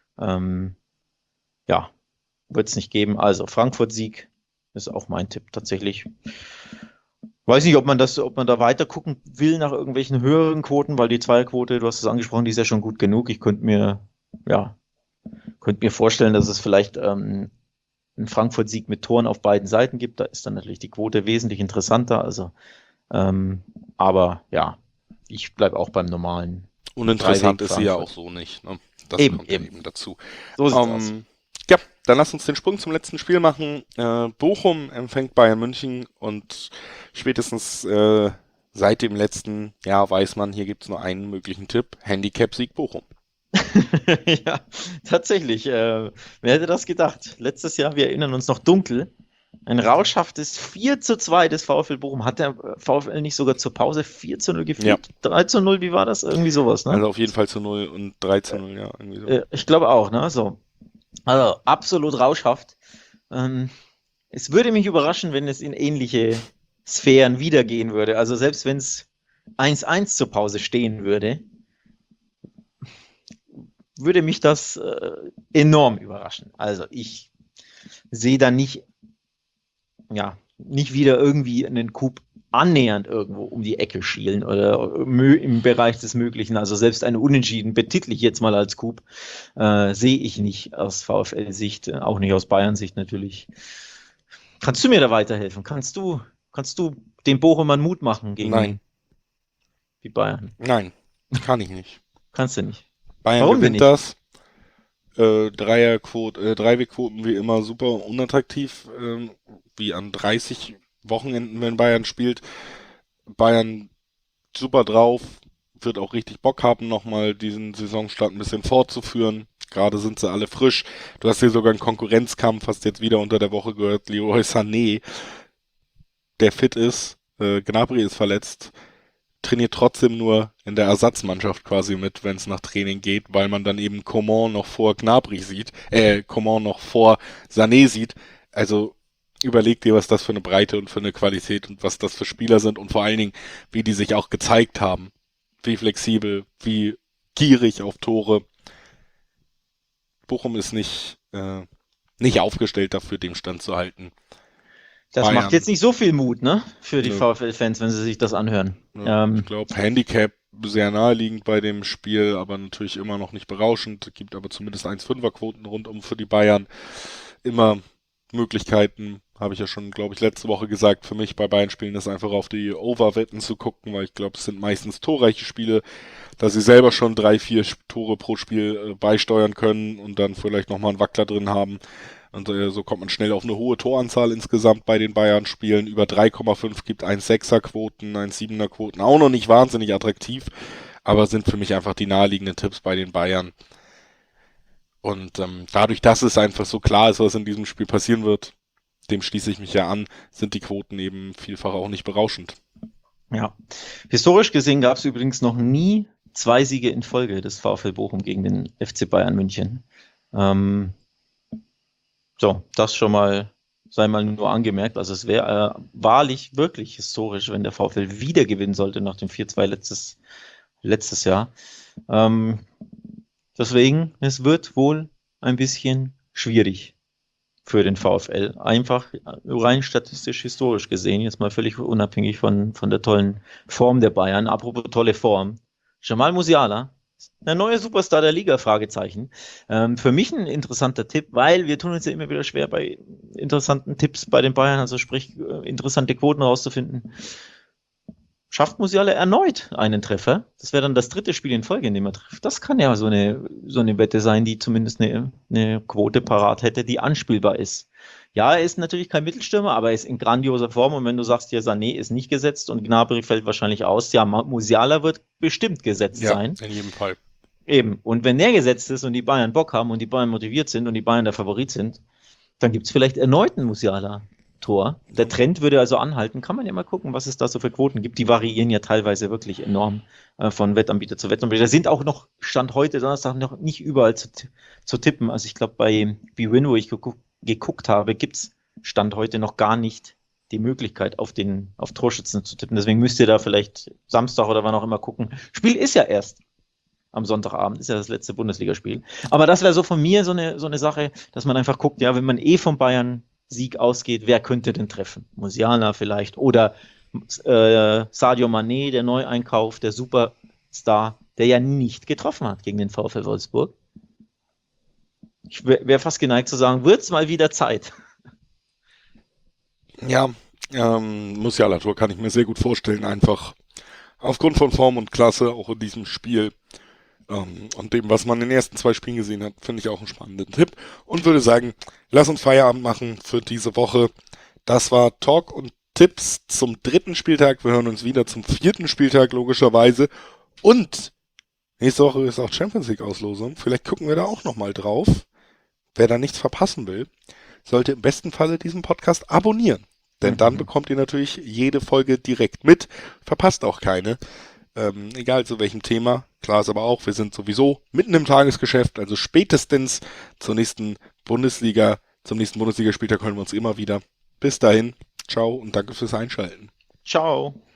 Ja, wird es nicht geben. Also Frankfurt-Sieg ist auch mein Tipp tatsächlich. Weiß nicht, ob man da weiter gucken will nach irgendwelchen höheren Quoten, weil die Zweierquote, du hast es angesprochen, die ist ja schon gut genug. Ich könnte mir vorstellen, dass es vielleicht einen Frankfurt-Sieg mit Toren auf beiden Seiten gibt. Da ist dann natürlich die Quote wesentlich interessanter. Also, aber ja, ich bleibe auch beim normalen. Uninteressant Dreiweg ist sie ja auch Frankfurt. so nicht. Ne? Das Eben, kommt ja eben. eben dazu. So sieht's aus. Ja, dann lass uns den Sprung zum letzten Spiel machen. Bochum empfängt Bayern München und spätestens seit dem letzten Jahr weiß man, hier gibt's nur einen möglichen Tipp. Handicap-Sieg Bochum. Ja, tatsächlich. Wer hätte das gedacht? Letztes Jahr, wir erinnern uns noch dunkel, ein rauschhaftes 4:2 des VfL Bochum. Hat der VfL nicht sogar zur Pause 4:0 geführt? 3:0, wie war das? Irgendwie sowas, ne? Also auf jeden Fall zu 0 und 3:0, ja. Irgendwie so. Ich glaube auch, ne? So. Also absolut rauschhaft. Es würde mich überraschen, wenn es in ähnliche Sphären wiedergehen würde. Also selbst wenn es 1:1 zur Pause stehen würde, würde mich das enorm überraschen. Also ich sehe da nicht wieder irgendwie einen Coup annähernd irgendwo um die Ecke schielen oder im Bereich des Möglichen. Also selbst eine Unentschieden betitle ich jetzt mal als Coup, sehe ich nicht aus VfL-Sicht, auch nicht aus Bayern-Sicht natürlich. Kannst du mir da weiterhelfen? Kannst du den Bochumern Mut machen gegen die Bayern? Nein, kann ich nicht. Kannst du nicht. Bayern Warum gewinnt denn das. Dreiwegquoten wie immer super unattraktiv, wie an 30 Wochenenden, wenn Bayern spielt. Bayern super drauf, wird auch richtig Bock haben, nochmal diesen Saisonstart ein bisschen fortzuführen. Gerade sind sie alle frisch. Du hast hier sogar einen Konkurrenzkampf, hast jetzt wieder unter der Woche gehört, Leroy Sané, der fit ist, Gnabry ist verletzt, trainiert trotzdem nur in der Ersatzmannschaft quasi mit, wenn es nach Training geht, weil man dann eben Coman noch vor Gnabry sieht, Coman noch vor Sané sieht. Also überleg dir, was das für eine Breite und für eine Qualität und was das für Spieler sind und vor allen Dingen, wie die sich auch gezeigt haben. Wie flexibel, wie gierig auf Tore. Bochum ist nicht aufgestellt dafür, dem Stand zu halten. Das Bayern. macht jetzt nicht so viel Mut, ne? Für die Nö. VfL-Fans, wenn sie sich das anhören. Ja, ich glaube, Handicap sehr naheliegend bei dem Spiel, aber natürlich immer noch nicht berauschend. Gibt aber zumindest 1,5er-Quoten rundum für die Bayern. Immer Möglichkeiten, habe ich ja schon, glaube ich, letzte Woche gesagt, für mich bei Bayern-Spielen ist einfach auf die Over-Wetten zu gucken, weil ich glaube, es sind meistens torreiche Spiele, da sie selber schon 3-4 Tore pro Spiel beisteuern können und dann vielleicht nochmal einen Wackler drin haben. Und so kommt man schnell auf eine hohe Toranzahl insgesamt bei den Bayern-Spielen. Über 3,5 gibt 1,6er-Quoten, 1,7er-Quoten. Auch noch nicht wahnsinnig attraktiv, aber sind für mich einfach die naheliegenden Tipps bei den Bayern. Und dadurch, dass es einfach so klar ist, was in diesem Spiel passieren wird, dem schließe ich mich ja an, sind die Quoten eben vielfach auch nicht berauschend. Ja. Historisch gesehen gab es übrigens noch nie 2 Siege in Folge des VfL Bochum gegen den FC Bayern München. So, das schon mal, sei mal nur angemerkt. Also es wäre wahrlich wirklich historisch, wenn der VfL wieder gewinnen sollte nach dem 4-2 letztes Jahr. Deswegen, es wird wohl ein bisschen schwierig für den VfL. Einfach rein statistisch historisch gesehen, jetzt mal völlig unabhängig von der tollen Form der Bayern. Apropos tolle Form. Jamal Musiala, der neue Superstar der Liga, Fragezeichen. Für mich ein interessanter Tipp, weil wir tun uns ja immer wieder schwer bei interessanten Tipps bei den Bayern, also sprich interessante Quoten rauszufinden. Schafft Musiala erneut einen Treffer? Das wäre dann das 3. Spiel in Folge, in dem er trifft. Das kann ja so eine Wette sein, die zumindest eine Quote parat hätte, die anspielbar ist. Ja, er ist natürlich kein Mittelstürmer, aber er ist in grandioser Form. Und wenn du sagst, ja, Sané ist nicht gesetzt und Gnabry fällt wahrscheinlich aus, ja, Musiala wird bestimmt gesetzt sein. Ja, in jedem Fall. Eben. Und wenn der gesetzt ist und die Bayern Bock haben und die Bayern motiviert sind und die Bayern der Favorit sind, dann gibt es vielleicht erneut einen Musiala-Tor. Der Trend würde also anhalten. Kann man ja mal gucken, was es da so für Quoten gibt. Die variieren ja teilweise wirklich enorm von Wettanbieter zu Wettanbieter. Da sind auch noch, Stand heute Donnerstag, noch nicht überall zu tippen. Also ich glaube, bei BWin, wo ich geguckt habe, gibt's Stand heute noch gar nicht die Möglichkeit, auf Torschützen zu tippen. Deswegen müsst ihr da vielleicht Samstag oder wann auch immer gucken. Spiel ist ja erst am Sonntagabend, ist ja das letzte Bundesligaspiel. Aber das wäre so von mir so eine Sache, dass man einfach guckt, ja, wenn man vom Bayern-Sieg ausgeht, wer könnte denn treffen? Musiala vielleicht oder Sadio Mané, der Neueinkauf, der Superstar, der ja nicht getroffen hat gegen den VfL Wolfsburg. Ich wäre fast geneigt zu sagen, wird's mal wieder Zeit. Ja, Musiala-Tor kann ich mir sehr gut vorstellen, einfach aufgrund von Form und Klasse, auch in diesem Spiel und dem, was man in den ersten 2 Spielen gesehen hat, finde ich auch einen spannenden Tipp und würde sagen, lass uns Feierabend machen für diese Woche. Das war Talk und Tipps zum 3. Spieltag. Wir hören uns wieder zum 4. Spieltag, logischerweise. Und nächste Woche ist auch Champions League Auslosung. Vielleicht gucken wir da auch nochmal drauf. Wer da nichts verpassen will, sollte im besten Falle diesen Podcast abonnieren. Denn dann bekommt ihr natürlich jede Folge direkt mit. Verpasst auch keine. Egal zu welchem Thema. Klar ist aber auch, wir sind sowieso mitten im Tagesgeschäft. Also spätestens zum nächsten Bundesligaspieltag hören wir uns immer wieder. Bis dahin. Ciao und danke fürs Einschalten. Ciao.